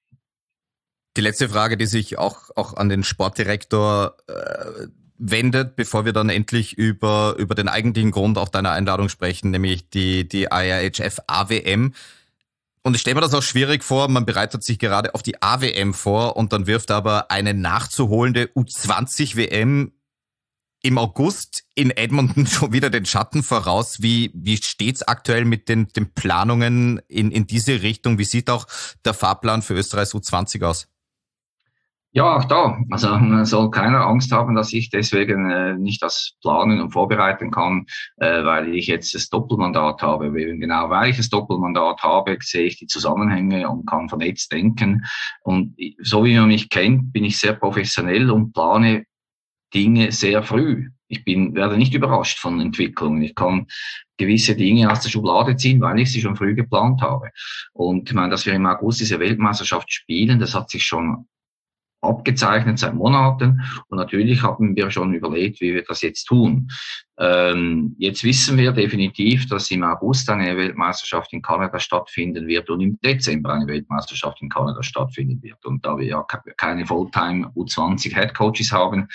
Die letzte Frage, die sich auch, auch an den Sportdirektor äh, wendet, bevor wir dann endlich über, über den eigentlichen Grund auch deiner Einladung sprechen, nämlich die, die I I H F A W M. Und ich stelle mir das auch schwierig vor, man bereitet sich gerade auf die A W M vor, und dann wirft aber eine nachzuholende U zwanzig W M im August in Edmonton schon wieder den Schatten voraus. Wie, wie steht's aktuell mit den, den Planungen in, in diese Richtung? Wie sieht auch der Fahrplan für Österreichs U zwanzig aus? Ja, auch da. Also man soll keine Angst haben, dass ich deswegen äh, nicht das planen und vorbereiten kann, äh, weil ich jetzt das Doppelmandat habe. Genau weil ich das Doppelmandat habe, sehe ich die Zusammenhänge und kann vernetzt denken. Und so wie man mich kennt, bin ich sehr professionell und plane Dinge sehr früh. Ich bin, werde nicht überrascht von Entwicklungen. Ich kann gewisse Dinge aus der Schublade ziehen, weil ich sie schon früh geplant habe. Und ich meine, dass wir im August diese Weltmeisterschaft spielen, das hat sich schon abgezeichnet seit Monaten. Und natürlich haben wir schon überlegt, wie wir das jetzt tun. Ähm, jetzt wissen wir definitiv, dass im August eine Weltmeisterschaft in Kanada stattfinden wird und im Dezember eine Weltmeisterschaft in Kanada stattfinden wird. Und da wir ja keine Fulltime U zwanzig Headcoaches haben,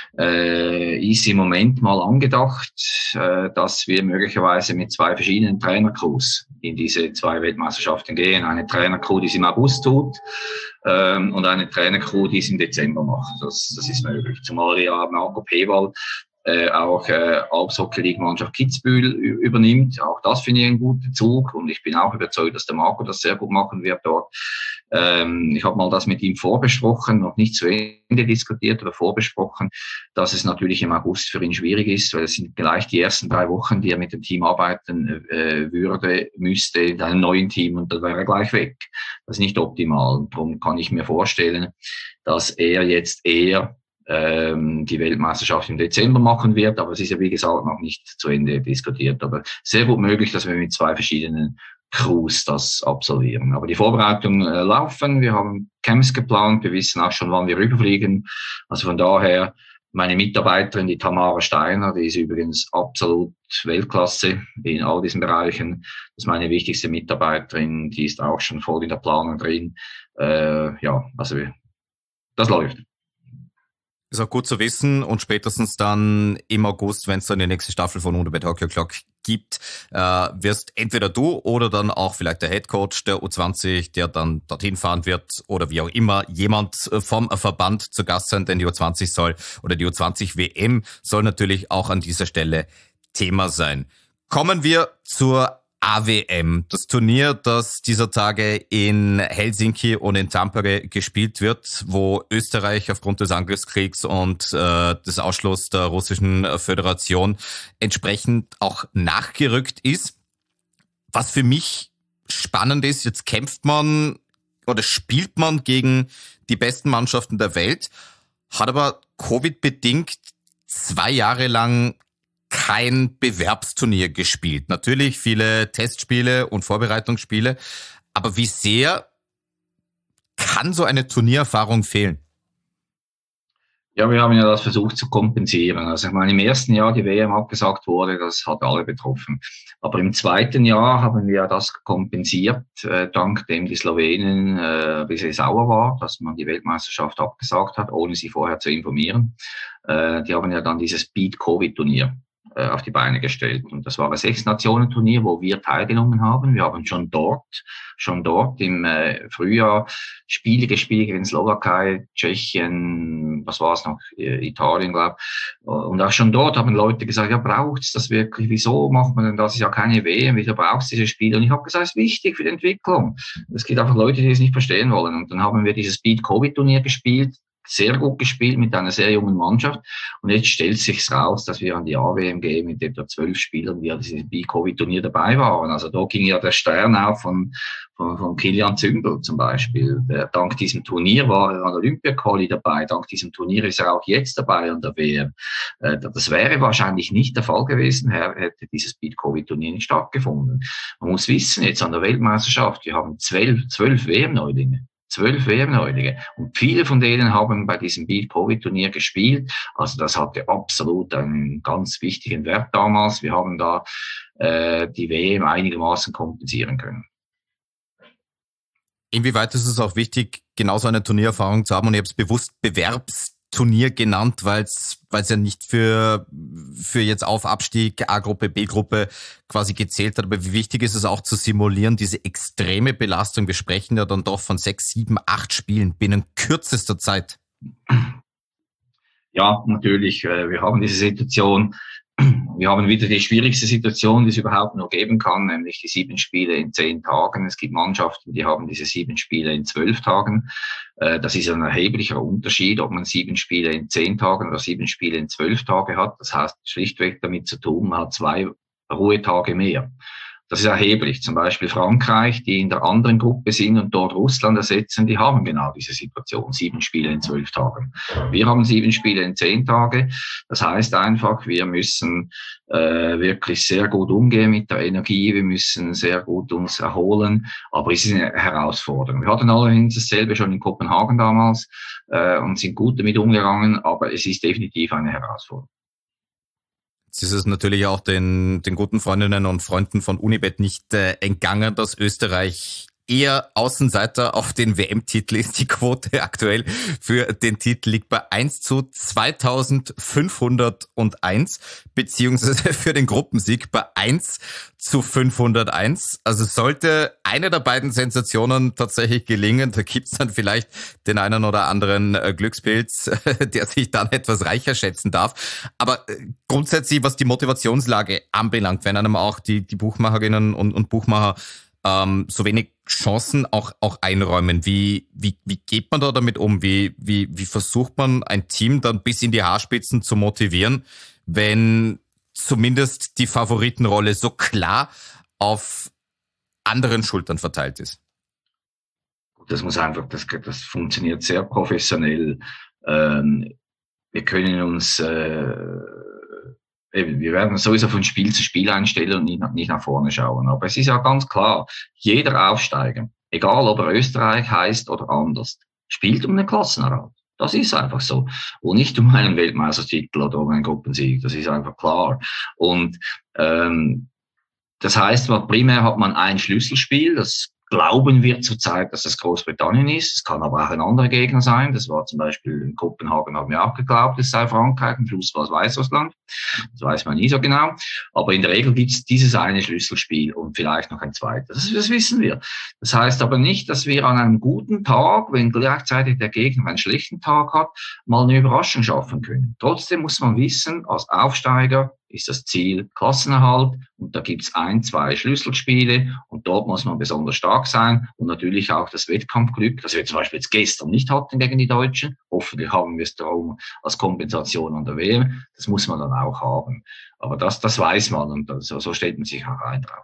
äh, ist im Moment mal angedacht, äh, dass wir möglicherweise mit zwei verschiedenen Trainercrews in diese zwei Weltmeisterschaften gehen. Eine Trainercrew, die es im August tut, ähm, und eine Trainercrew, die es im Dezember macht. Das, das ist möglich. Zumal ja Marco Pewald Äh, auch äh, Alps-Hockey-League-Mannschaft Kitzbühel übernimmt. Auch das finde ich einen guten Zug und ich bin auch überzeugt, dass der Marco das sehr gut machen wird dort. Ähm, ich habe mal das mit ihm vorbesprochen, noch nicht zu Ende diskutiert oder vorbesprochen, dass es natürlich im August für ihn schwierig ist, weil es sind gleich die ersten drei Wochen, die er mit dem Team arbeiten äh, würde, müsste in einem neuen Team und dann wäre er gleich weg. Das ist nicht optimal. Und darum kann ich mir vorstellen, dass er jetzt eher die Weltmeisterschaft im Dezember machen wird, aber es ist ja wie gesagt noch nicht zu Ende diskutiert. Aber sehr gut möglich, dass wir mit zwei verschiedenen Crews das absolvieren. Aber die Vorbereitungen äh, laufen, wir haben Camps geplant, wir wissen auch schon, wann wir rüberfliegen. Also von daher, meine Mitarbeiterin, die Tamara Steiner, die ist übrigens absolut Weltklasse in all diesen Bereichen. Das ist meine wichtigste Mitarbeiterin, die ist auch schon voll in der Planung drin. Äh, ja, also das läuft. Ist auch gut zu wissen und spätestens dann im August, wenn es dann die nächste Staffel von Underbet Hockey O'Clock gibt, äh, wirst entweder du oder dann auch vielleicht der Headcoach der U zwanzig, der dann dorthin fahren wird oder wie auch immer, jemand vom Verband zu Gast sein, denn die U zwanzig soll oder die U zwanzig W M soll natürlich auch an dieser Stelle Thema sein. Kommen wir zur A W M, das Turnier, das dieser Tage in Helsinki und in Tampere gespielt wird, wo Österreich aufgrund des Angriffskriegs und äh, des Ausschlusses der russischen Föderation entsprechend auch nachgerückt ist. Was für mich spannend ist, jetzt kämpft man oder spielt man gegen die besten Mannschaften der Welt, hat aber Covid-bedingt zwei Jahre lang kein Bewerbsturnier gespielt. Natürlich viele Testspiele und Vorbereitungsspiele, aber wie sehr kann so eine Turniererfahrung fehlen? Ja, wir haben ja das versucht zu kompensieren. Also ich meine, im ersten Jahr die W M abgesagt wurde, das hat alle betroffen. Aber im zweiten Jahr haben wir das kompensiert, äh, dank dem die Slowenen äh, ein bisschen sauer war, dass man die Weltmeisterschaft abgesagt hat, ohne sie vorher zu informieren. Äh, die haben ja dann dieses Beat-Covid-Turnier auf die Beine gestellt. Und das war ein Sechs-Nationen-Turnier, wo wir teilgenommen haben. Wir haben schon dort, schon dort im äh, Frühjahr Spiele gespielt gegen Slowakei, Tschechien, was war es noch, Italien, glaube ich. Und auch schon dort haben Leute gesagt, ja, braucht's das wirklich? Wieso macht man denn das? Ist ja keine W M, wieso braucht's diese Spiele? Und ich habe gesagt, es ist wichtig für die Entwicklung. Es gibt einfach Leute, die es nicht verstehen wollen. Und dann haben wir dieses Speed-Covid-Turnier gespielt, sehr gut gespielt mit einer sehr jungen Mannschaft. Und jetzt stellt sich's raus, dass wir an die A W M gehen mit etwa zwölf Spielern, die an diesem B-Covid-Turnier dabei waren. Also da ging ja der Stern auf von, von, von Kilian Züngel zum Beispiel. Der, dank diesem Turnier war er an der Olympia-Quali dabei. Dank diesem Turnier ist er auch jetzt dabei an der W M. Äh, das wäre wahrscheinlich nicht der Fall gewesen, hätte dieses B-Covid-Turnier nicht stattgefunden. Man muss wissen, jetzt an der Weltmeisterschaft, wir haben zwölf, zwölf W M-Neulinge. Zwölf W M-Neulinge. Und viele von denen haben bei diesem Beat-Covid-Turnier gespielt. Also das hatte absolut einen ganz wichtigen Wert damals. Wir haben da äh, die W M einigermaßen kompensieren können. Inwieweit ist es auch wichtig, genauso eine Turniererfahrung zu haben? Und ich habe es bewusst Bewerbsturnier genannt, weil es weil es ja nicht für für jetzt Auf Abstieg, A-Gruppe, B-Gruppe quasi gezählt hat. Aber wie wichtig ist es auch zu simulieren, diese extreme Belastung? Wir sprechen ja dann doch von sechs, sieben, acht Spielen binnen kürzester Zeit. Ja, natürlich. Wir haben diese Situation. Wir haben wieder die schwierigste Situation, die es überhaupt nur geben kann, nämlich die sieben Spiele in zehn Tagen. Es gibt Mannschaften, die haben diese sieben Spiele in zwölf Tagen. Das ist ein erheblicher Unterschied, ob man sieben Spiele in zehn Tagen oder sieben Spiele in zwölf Tage hat. Das heißt schlichtweg damit zu tun, man hat zwei Ruhetage mehr. Das ist erheblich. Zum Beispiel Frankreich, die in der anderen Gruppe sind und dort Russland ersetzen, die haben genau diese Situation. Sieben Spiele in zwölf Tagen. Wir haben sieben Spiele in zehn Tage. Das heißt einfach, wir müssen äh, wirklich sehr gut umgehen mit der Energie. Wir müssen sehr gut uns erholen. Aber es ist eine Herausforderung. Wir hatten allerdings dasselbe schon in Kopenhagen damals äh, und sind gut damit umgegangen. Aber es ist definitiv eine Herausforderung. Jetzt ist es natürlich auch den, den guten Freundinnen und Freunden von Unibet nicht äh, entgangen, dass Österreich eher Außenseiter auf den W M-Titel ist. Die Quote aktuell für den Titel liegt bei eins zu zweitausendfünfhunderteins, beziehungsweise für den Gruppensieg bei eins zu fünfhunderteins. Also sollte eine der beiden Sensationen tatsächlich gelingen, da gibt's dann vielleicht den einen oder anderen Glückspilz, der sich dann etwas reicher schätzen darf. Aber grundsätzlich, was die Motivationslage anbelangt, wenn einem auch die, die Buchmacherinnen und, und Buchmacher ähm, so wenig Chancen auch auch einräumen. Wie wie wie geht man da damit um? Wie wie wie versucht man ein Team dann bis in die Haarspitzen zu motivieren, wenn zumindest die Favoritenrolle so klar auf anderen Schultern verteilt ist? Das muss einfach, das das funktioniert sehr professionell. Ähm, wir können uns äh, Eben, wir werden sowieso von Spiel zu Spiel einstellen und nicht nach, nicht nach vorne schauen. Aber es ist ja ganz klar, jeder Aufsteiger, egal ob er Österreich heißt oder anders, spielt um den Klassenerhalt. Das ist einfach so. Und nicht um einen Weltmeistertitel oder um einen Gruppensieg. Das ist einfach klar. Und ähm, das heißt, primär hat man ein Schlüsselspiel, das glauben wir zurzeit, dass es Großbritannien ist. Es kann aber auch ein anderer Gegner sein. Das war zum Beispiel in Kopenhagen, haben wir auch geglaubt, es sei Frankreich. Am Schluss war es Weißrussland. Das weiß man nie so genau. Aber in der Regel gibt es dieses eine Schlüsselspiel und vielleicht noch ein zweites. Das, das wissen wir. Das heißt aber nicht, dass wir an einem guten Tag, wenn gleichzeitig der Gegner einen schlechten Tag hat, mal eine Überraschung schaffen können. Trotzdem muss man wissen, als Aufsteiger ist das Ziel Klassenerhalt und da gibt's ein, zwei Schlüsselspiele und dort muss man besonders stark sein und natürlich auch das Wettkampfglück, das wir zum Beispiel jetzt gestern nicht hatten gegen die Deutschen. Hoffentlich haben wir es darum als Kompensation an der W M. Das muss man dann auch haben. Aber das, das weiß man und das, so stellt man sich auch ein drauf.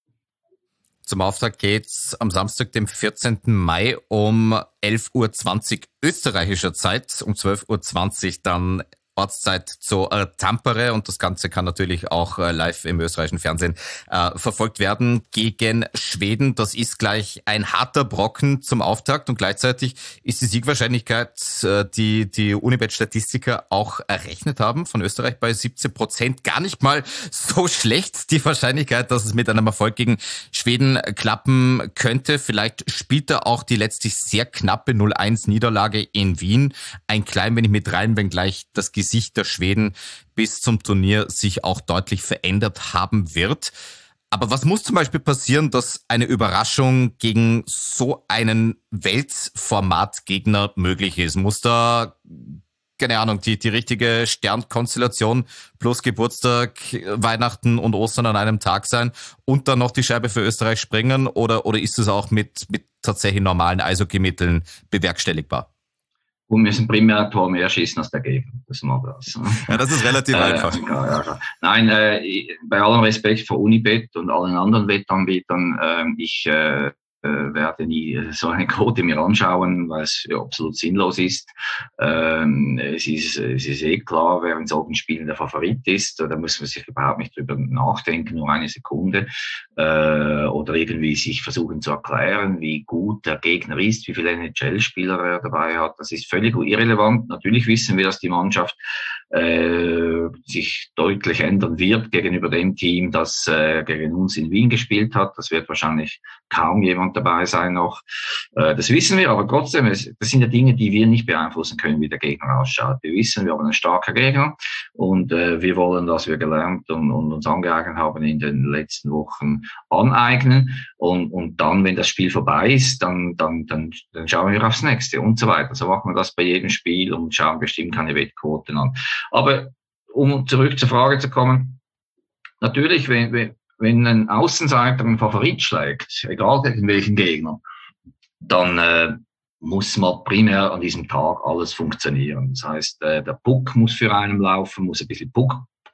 Zum Auftakt geht's am Samstag, dem vierzehnten Mai um elf Uhr zwanzig österreichischer Zeit, um zwölf Uhr zwanzig dann Ortszeit zu äh, Tampere und das Ganze kann natürlich auch äh, live im österreichischen Fernsehen äh, verfolgt werden gegen Schweden. Das ist gleich ein harter Brocken zum Auftakt und gleichzeitig ist die Siegwahrscheinlichkeit, äh, die die Unibet-Statistiker auch errechnet haben, von Österreich bei siebzehn Prozent gar nicht mal so schlecht. Die Wahrscheinlichkeit, dass es mit einem Erfolg gegen Schweden klappen könnte. Vielleicht spielt da auch die letztlich sehr knappe null eins Niederlage in Wien ein klein wenig mit rein, wenngleich das Gesicht der Schweden bis zum Turnier sich auch deutlich verändert haben wird. Aber was muss zum Beispiel passieren, dass eine Überraschung gegen so einen Weltformatgegner möglich ist? Muss da, keine Ahnung, die, die richtige Sternkonstellation plus Geburtstag, Weihnachten und Ostern an einem Tag sein und dann noch die Scheibe für Österreich springen? Oder, oder ist es auch mit, mit tatsächlich normalen Eishockeymitteln bewerkstelligbar? Und wir müssen primär ein Tor mehr schießen als der Gegner. Das ist mal das. Ja, das ist relativ äh, einfach. Ja, ja. Nein, äh, bei allem Respekt vor Unibet und allen anderen Wettanbietern, äh, ich äh, werde nie so eine Quote mir anschauen, weil es ja absolut sinnlos ist. Ähm, es ist. Es ist eh klar, wer in solchen Spielen der Favorit ist. Da muss man sich überhaupt nicht drüber nachdenken, nur eine Sekunde. Äh, oder irgendwie sich versuchen zu erklären, wie gut der Gegner ist, wie viele N H L-Spieler er dabei hat. Das ist völlig irrelevant. Natürlich wissen wir, dass die Mannschaft äh, sich deutlich ändern wird gegenüber dem Team, das äh, gegen uns in Wien gespielt hat. Das wird wahrscheinlich kaum jemand dabei sein noch. Äh, das wissen wir, aber trotzdem, es, das sind ja Dinge, die wir nicht beeinflussen können, wie der Gegner ausschaut. Wir wissen, wir haben einen starken Gegner und äh, wir wollen, was wir gelernt und, und uns angeeignet haben in den letzten Wochen, aneignen. Und, und dann, wenn das Spiel vorbei ist, dann, dann, dann, dann schauen wir aufs nächste und so weiter. So machen wir das bei jedem Spiel und schauen bestimmt keine Wettquoten an. Aber um zurück zur Frage zu kommen, natürlich, wenn, wenn Wenn ein Außenseiter einen Favorit schlägt, egal gegen welchen Gegner, dann äh, muss mal primär an diesem Tag alles funktionieren. Das heißt, äh, der Puck muss für einen laufen, muss ein bisschen Puck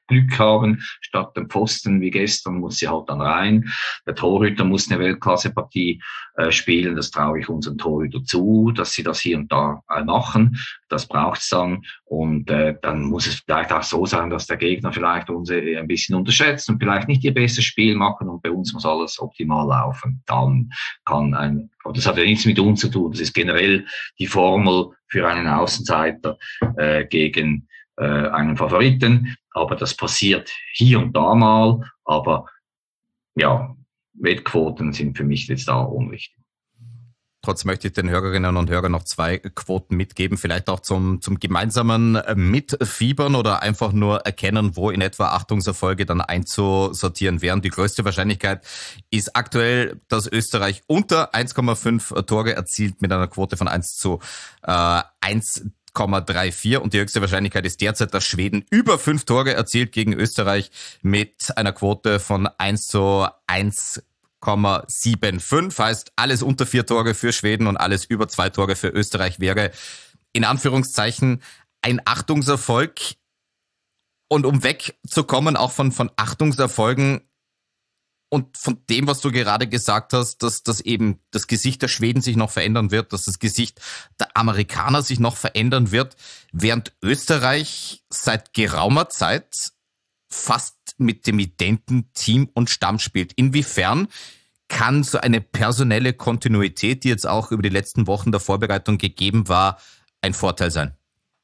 Glück haben. Statt dem Pfosten wie gestern muss sie halt dann rein. Der Torhüter muss eine Weltklasse-Partie äh, spielen. Das traue ich unseren Torhüter zu, dass sie das hier und da äh, machen. Das braucht's dann. Und äh, dann muss es vielleicht auch so sein, dass der Gegner vielleicht uns äh, ein bisschen unterschätzt und vielleicht nicht ihr bestes Spiel machen und bei uns muss alles optimal laufen. Dann kann ein, aber das hat ja nichts mit uns zu tun. Das ist generell die Formel für einen Außenseiter äh, gegen äh, einen Favoriten. Aber das passiert hier und da mal. Aber ja, Wettquoten sind für mich jetzt da unwichtig. Trotzdem möchte ich den Hörerinnen und Hörern noch zwei Quoten mitgeben, vielleicht auch zum, zum gemeinsamen Mitfiebern oder einfach nur erkennen, wo in etwa Achtungserfolge dann einzusortieren wären. Die größte Wahrscheinlichkeit ist aktuell, dass Österreich unter eins Komma fünf Tore erzielt mit einer Quote von eins zu eins Komma vierunddreißig und die höchste Wahrscheinlichkeit ist derzeit, dass Schweden über fünf Tore erzielt gegen Österreich mit einer Quote von eins zu eins Komma fünfundsiebzig, heißt alles unter vier Tore für Schweden und alles über zwei Tore für Österreich wäre in Anführungszeichen ein Achtungserfolg. Und um wegzukommen auch von, von Achtungserfolgen und von dem, was du gerade gesagt hast, dass, dass eben das Gesicht der Schweden sich noch verändern wird, dass das Gesicht der Amerikaner sich noch verändern wird, während Österreich seit geraumer Zeit fast mit dem identen Team und Stamm spielt. Inwiefern kann so eine personelle Kontinuität, die jetzt auch über die letzten Wochen der Vorbereitung gegeben war, ein Vorteil sein?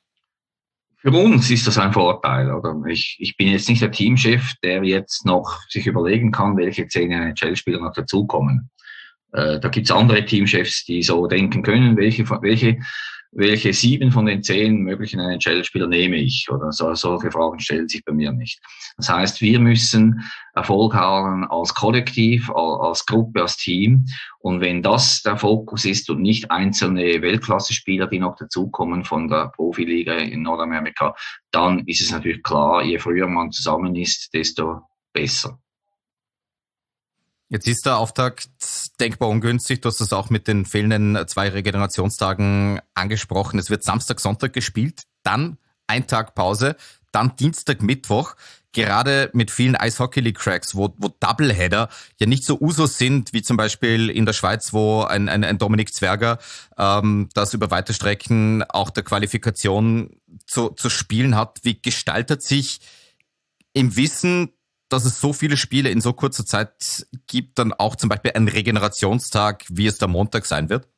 Für uns ist das ein Vorteil. Oder ich, ich bin jetzt nicht der Teamchef, der jetzt noch sich überlegen kann, welche zehn N H L-Spieler noch dazukommen. Äh, da gibt's andere Teamchefs, die so denken können, welche, welche welche sieben von den zehn möglichen N H L-Spieler nehme ich? Oder so, solche Fragen stellen sich bei mir nicht. Das heißt, wir müssen Erfolg haben als Kollektiv, als Gruppe, als Team. Und wenn das der Fokus ist und nicht einzelne Weltklasse-Spieler, die noch dazukommen von der Profiliga in Nordamerika, dann ist es natürlich klar, je früher man zusammen ist, desto besser. Jetzt ist der Auftakt denkbar ungünstig. Du hast das auch mit den fehlenden zwei Regenerationstagen angesprochen. Es wird Samstag, Sonntag gespielt, dann ein Tag Pause, dann Dienstag, Mittwoch. Gerade mit vielen Eishockey-League-Cracks, wo, wo Doubleheader ja nicht so Usus sind, wie zum Beispiel in der Schweiz, wo ein, ein, ein Dominik Zwerger ähm, das über weite Strecken auch der Qualifikation zu, zu spielen hat. Wie gestaltet sich im Wissen, dass es so viele Spiele in so kurzer Zeit gibt, dann auch zum Beispiel ein Regenerationstag, wie es der Montag sein wird?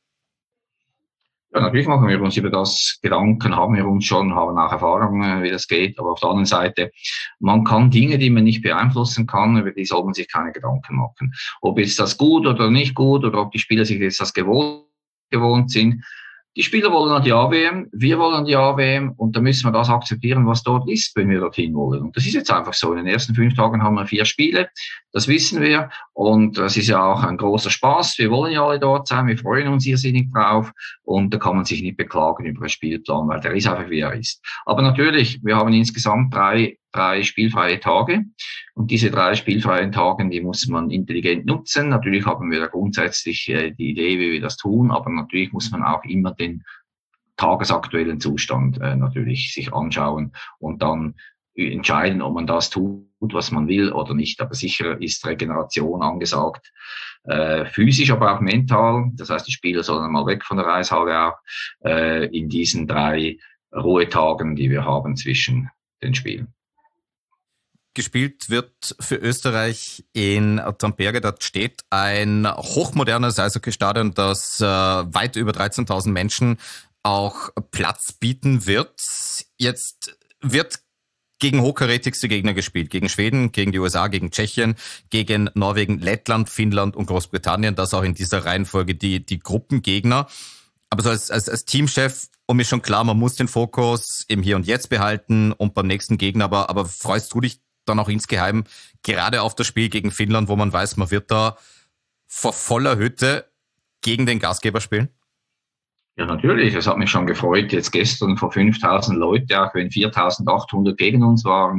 Ja, natürlich machen wir uns über das Gedanken, haben wir uns schon, haben auch Erfahrungen, wie das geht. Aber auf der anderen Seite, man kann Dinge, die man nicht beeinflussen kann, über die soll man sich keine Gedanken machen. Ob jetzt das gut oder nicht gut oder ob die Spieler sich jetzt das gewohnt, gewohnt sind. Die Spieler wollen an die A W M, wir wollen an die A W M und da müssen wir das akzeptieren, was dort ist, wenn wir dorthin wollen. Und das ist jetzt einfach so. In den ersten fünf Tagen haben wir vier Spiele, das wissen wir und das ist ja auch ein großer Spaß. Wir wollen ja alle dort sein, wir freuen uns irrsinnig drauf und da kann man sich nicht beklagen über den Spielplan, weil der ist einfach, wie er ist. Aber natürlich, wir haben insgesamt drei drei spielfreie Tage und diese drei spielfreien Tage, die muss man intelligent nutzen. Natürlich haben wir da grundsätzlich äh, die Idee, wie wir das tun, aber natürlich muss man auch immer den tagesaktuellen Zustand äh, natürlich sich anschauen und dann entscheiden, ob man das tut, was man will oder nicht. Aber sicher ist Regeneration angesagt, äh, physisch, aber auch mental. Das heißt, die Spieler sollen mal weg von der Eishalle auch äh, in diesen drei Ruhetagen, die wir haben zwischen den Spielen. Gespielt wird für Österreich in Tampere. Dort steht ein hochmodernes Eishockeystadion, das äh, weit über dreizehntausend Menschen auch Platz bieten wird. Jetzt wird gegen hochkarätigste Gegner gespielt. Gegen Schweden, gegen die U S A, gegen Tschechien, gegen Norwegen, Lettland, Finnland und Großbritannien. Das auch in dieser Reihenfolge die, die Gruppengegner. Aber so als, als, als Teamchef, um ist schon klar, man muss den Fokus im Hier und Jetzt behalten und beim nächsten Gegner. Aber, aber freust du dich dann auch insgeheim gerade auf das Spiel gegen Finnland, wo man weiß, man wird da vor voller Hütte gegen den Gastgeber spielen? Ja, natürlich. Es hat mich schon gefreut, jetzt gestern vor fünftausend Leute, auch wenn viertausendachthundert gegen uns waren,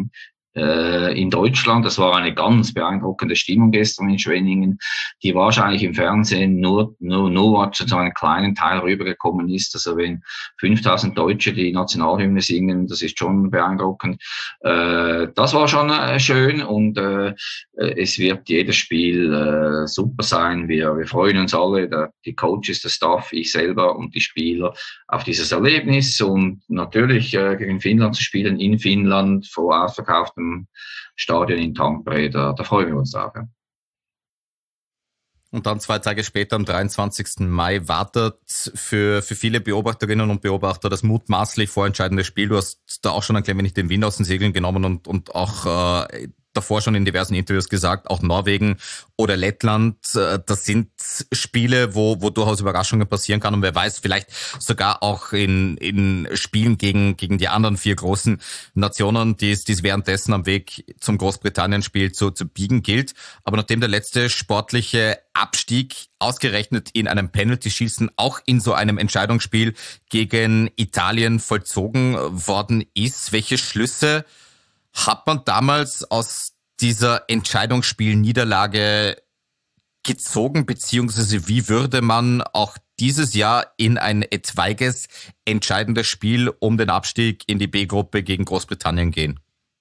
äh, in Deutschland. Das war eine ganz beeindruckende Stimmung gestern in Schwenningen, die wahrscheinlich im Fernsehen nur, nur, nur zu so einem kleinen Teil rübergekommen ist. Also wenn fünftausend Deutsche die Nationalhymne singen, das ist schon beeindruckend. Äh, das war schon äh, schön und äh, es wird jedes Spiel äh, super sein. Wir, wir freuen uns alle, der, die Coaches, der Staff, ich selber und die Spieler auf dieses Erlebnis und natürlich äh, gegen Finnland zu spielen in Finnland vor ausverkauftem Stadion in Tampere, da, da freuen wir uns drauf. Ja. Und dann zwei Tage später, am dreiundzwanzigsten Mai, wartet für, für viele Beobachterinnen und Beobachter das mutmaßlich vorentscheidende Spiel. Du hast da auch schon ein klein wenig den Wind aus den Segeln genommen und, und auch äh, davor schon in diversen Interviews gesagt, auch Norwegen oder Lettland, das sind Spiele, wo, wo durchaus Überraschungen passieren kann und wer weiß, vielleicht sogar auch in, in Spielen gegen, gegen die anderen vier großen Nationen, die es, die es währenddessen am Weg zum Großbritannien-Spiel zu, zu biegen gilt. Aber nachdem der letzte sportliche Abstieg ausgerechnet in einem Penalty-Schießen auch in so einem Entscheidungsspiel gegen Italien vollzogen worden ist, welche Schlüsse hat man damals aus dieser Entscheidungsspielniederlage gezogen, beziehungsweise wie würde man auch dieses Jahr in ein etwaiges entscheidendes Spiel um den Abstieg in die B-Gruppe gegen Großbritannien gehen?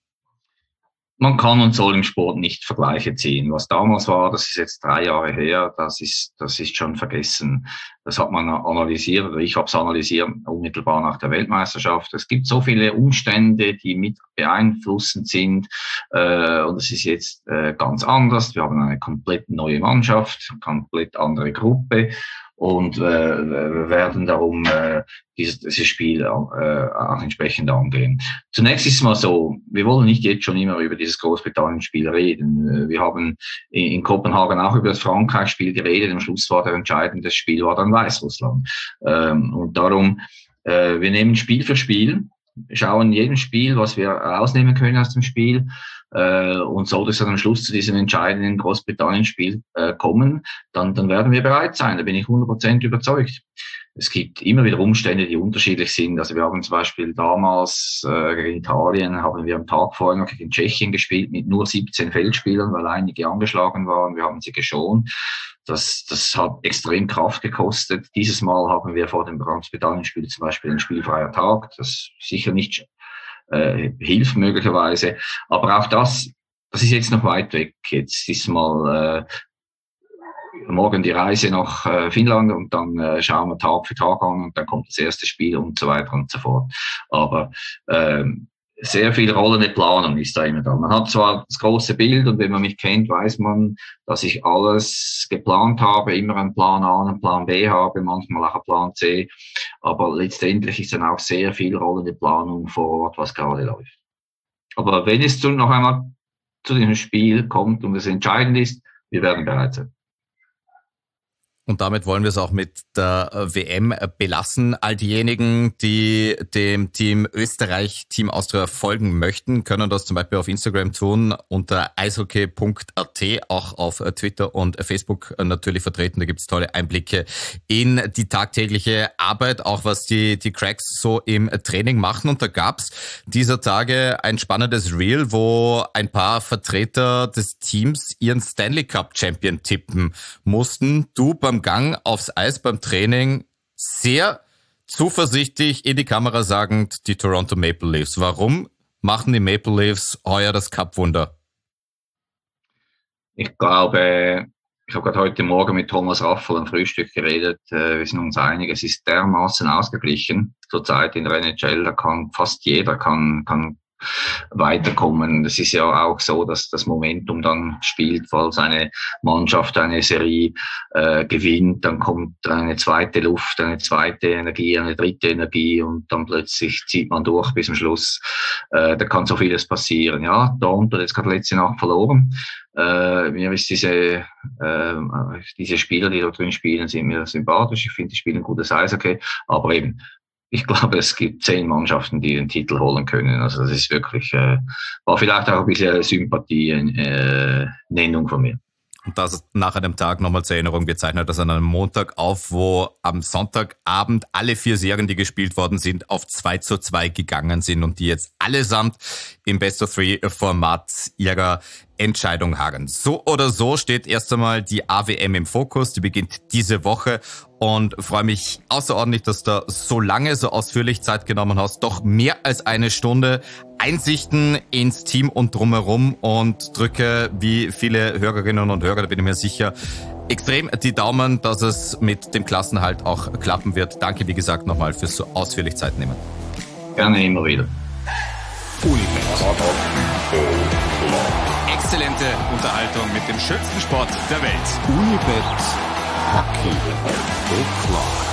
Man kann und soll im Sport nicht Vergleiche ziehen. Was damals war, das ist jetzt drei Jahre her, das ist, das ist schon vergessen. Das hat man analysiert, oder ich habe es analysiert, unmittelbar nach der Weltmeisterschaft. Es gibt so viele Umstände, die mit beeinflussend sind, äh, und es ist jetzt äh, ganz anders. Wir haben eine komplett neue Mannschaft, eine komplett andere Gruppe. Und äh, werden darum äh, dieses, dieses Spiel äh, auch entsprechend angehen. Zunächst ist es mal so, wir wollen nicht jetzt schon immer über dieses Großbritannien-Spiel reden. Wir haben in, in Kopenhagen auch über das Frankreich-Spiel geredet. Am Schluss war der entscheidende Spiel war dann Weißrussland. Ähm, und darum, äh, wir nehmen Spiel für Spiel, schauen jedem Spiel, was wir rausnehmen können aus dem Spiel. Äh, und sollte es dann am Schluss zu diesem entscheidenden Großbritannien-Spiel äh, kommen, dann, dann werden wir bereit sein. Da bin ich hundert Prozent überzeugt. Es gibt immer wieder Umstände, die unterschiedlich sind. Also wir haben zum Beispiel damals äh, gegen Italien, haben wir am Tag vorher noch gegen Tschechien gespielt mit nur siebzehn Feldspielern, weil einige angeschlagen waren. Wir haben sie geschont. Das, das hat extrem Kraft gekostet. Dieses Mal haben wir vor dem Großbritannien-Spiel zum Beispiel einen spielfreier Tag. Das sicher nicht Äh, hilft möglicherweise, aber auch das, das ist jetzt noch weit weg. Jetzt ist mal äh, morgen die Reise nach äh, Finnland und dann äh, schauen wir Tag für Tag an und dann kommt das erste Spiel und so weiter und so fort. Aber ähm, sehr viel rollende Planung ist da immer da. Man hat zwar das große Bild und wenn man mich kennt, weiß man, dass ich alles geplant habe, immer einen Plan A, einen Plan B habe, manchmal auch einen Plan C. Aber letztendlich ist dann auch sehr viel rollende Planung vor Ort, was gerade läuft. Aber wenn es noch einmal zu diesem Spiel kommt und es entscheidend ist, wir werden bereit sein. Und damit wollen wir es auch mit der W M belassen. All diejenigen, die dem Team Österreich, Team Austria folgen möchten, können das zum Beispiel auf Instagram tun, unter eishockey punkt a t, auch auf Twitter und Facebook natürlich vertreten. Da gibt es tolle Einblicke in die tagtägliche Arbeit, auch was die, die Cracks so im Training machen. Und da gab es dieser Tage ein spannendes Reel, wo ein paar Vertreter des Teams ihren Stanley Cup Champion tippen mussten. Du beim Gang aufs Eis beim Training sehr zuversichtlich in die Kamera sagend, die Toronto Maple Leafs. Warum machen die Maple Leafs heuer das Cup-Wunder? Ich glaube, ich habe gerade heute Morgen mit Thomas Raffel am Frühstück geredet. Wir sind uns einig, es ist dermaßen ausgeglichen zurzeit in der N H L. Da kann fast jeder kann, kann weiterkommen. Das ist ja auch so, dass das Momentum dann spielt, falls eine Mannschaft eine Serie äh, gewinnt, dann kommt eine zweite Luft, eine zweite Energie, eine dritte Energie und dann plötzlich zieht man durch bis zum Schluss. Äh, da kann so vieles passieren. Ja, Toronto hat jetzt gerade letzte Nacht verloren. Äh, mir ist diese äh, diese Spieler, die da drin spielen, sind mir sympathisch. Ich finde, die spielen gutes Eishockey, aber eben ich glaube, es gibt zehn Mannschaften, die den Titel holen können. Also das ist wirklich, äh, war vielleicht auch ein bisschen Sympathie, äh, Nennung von mir. Und das nach einem Tag, nochmal zur Erinnerung, wir zeichnen das an einem Montag auf, wo am Sonntagabend alle vier Serien, die gespielt worden sind, auf zwei zu zwei gegangen sind und die jetzt allesamt im Best-of-Three-Format ihrer Entscheidung harren. So oder so steht erst einmal die A W M im Fokus, die beginnt diese Woche und freue mich außerordentlich, dass du so lange, so ausführlich Zeit genommen hast, doch mehr als eine Stunde Einsichten ins Team und drumherum und drücke wie viele Hörerinnen und Hörer, da bin ich mir sicher, extrem die Daumen, dass es mit dem Klassenhalt auch klappen wird. Danke, wie gesagt, nochmal fürs so ausführlich Zeit nehmen. Gerne immer wieder. Unibet. Exzellente Unterhaltung mit dem schönsten Sport der Welt. Unibet Hockey O'Clock.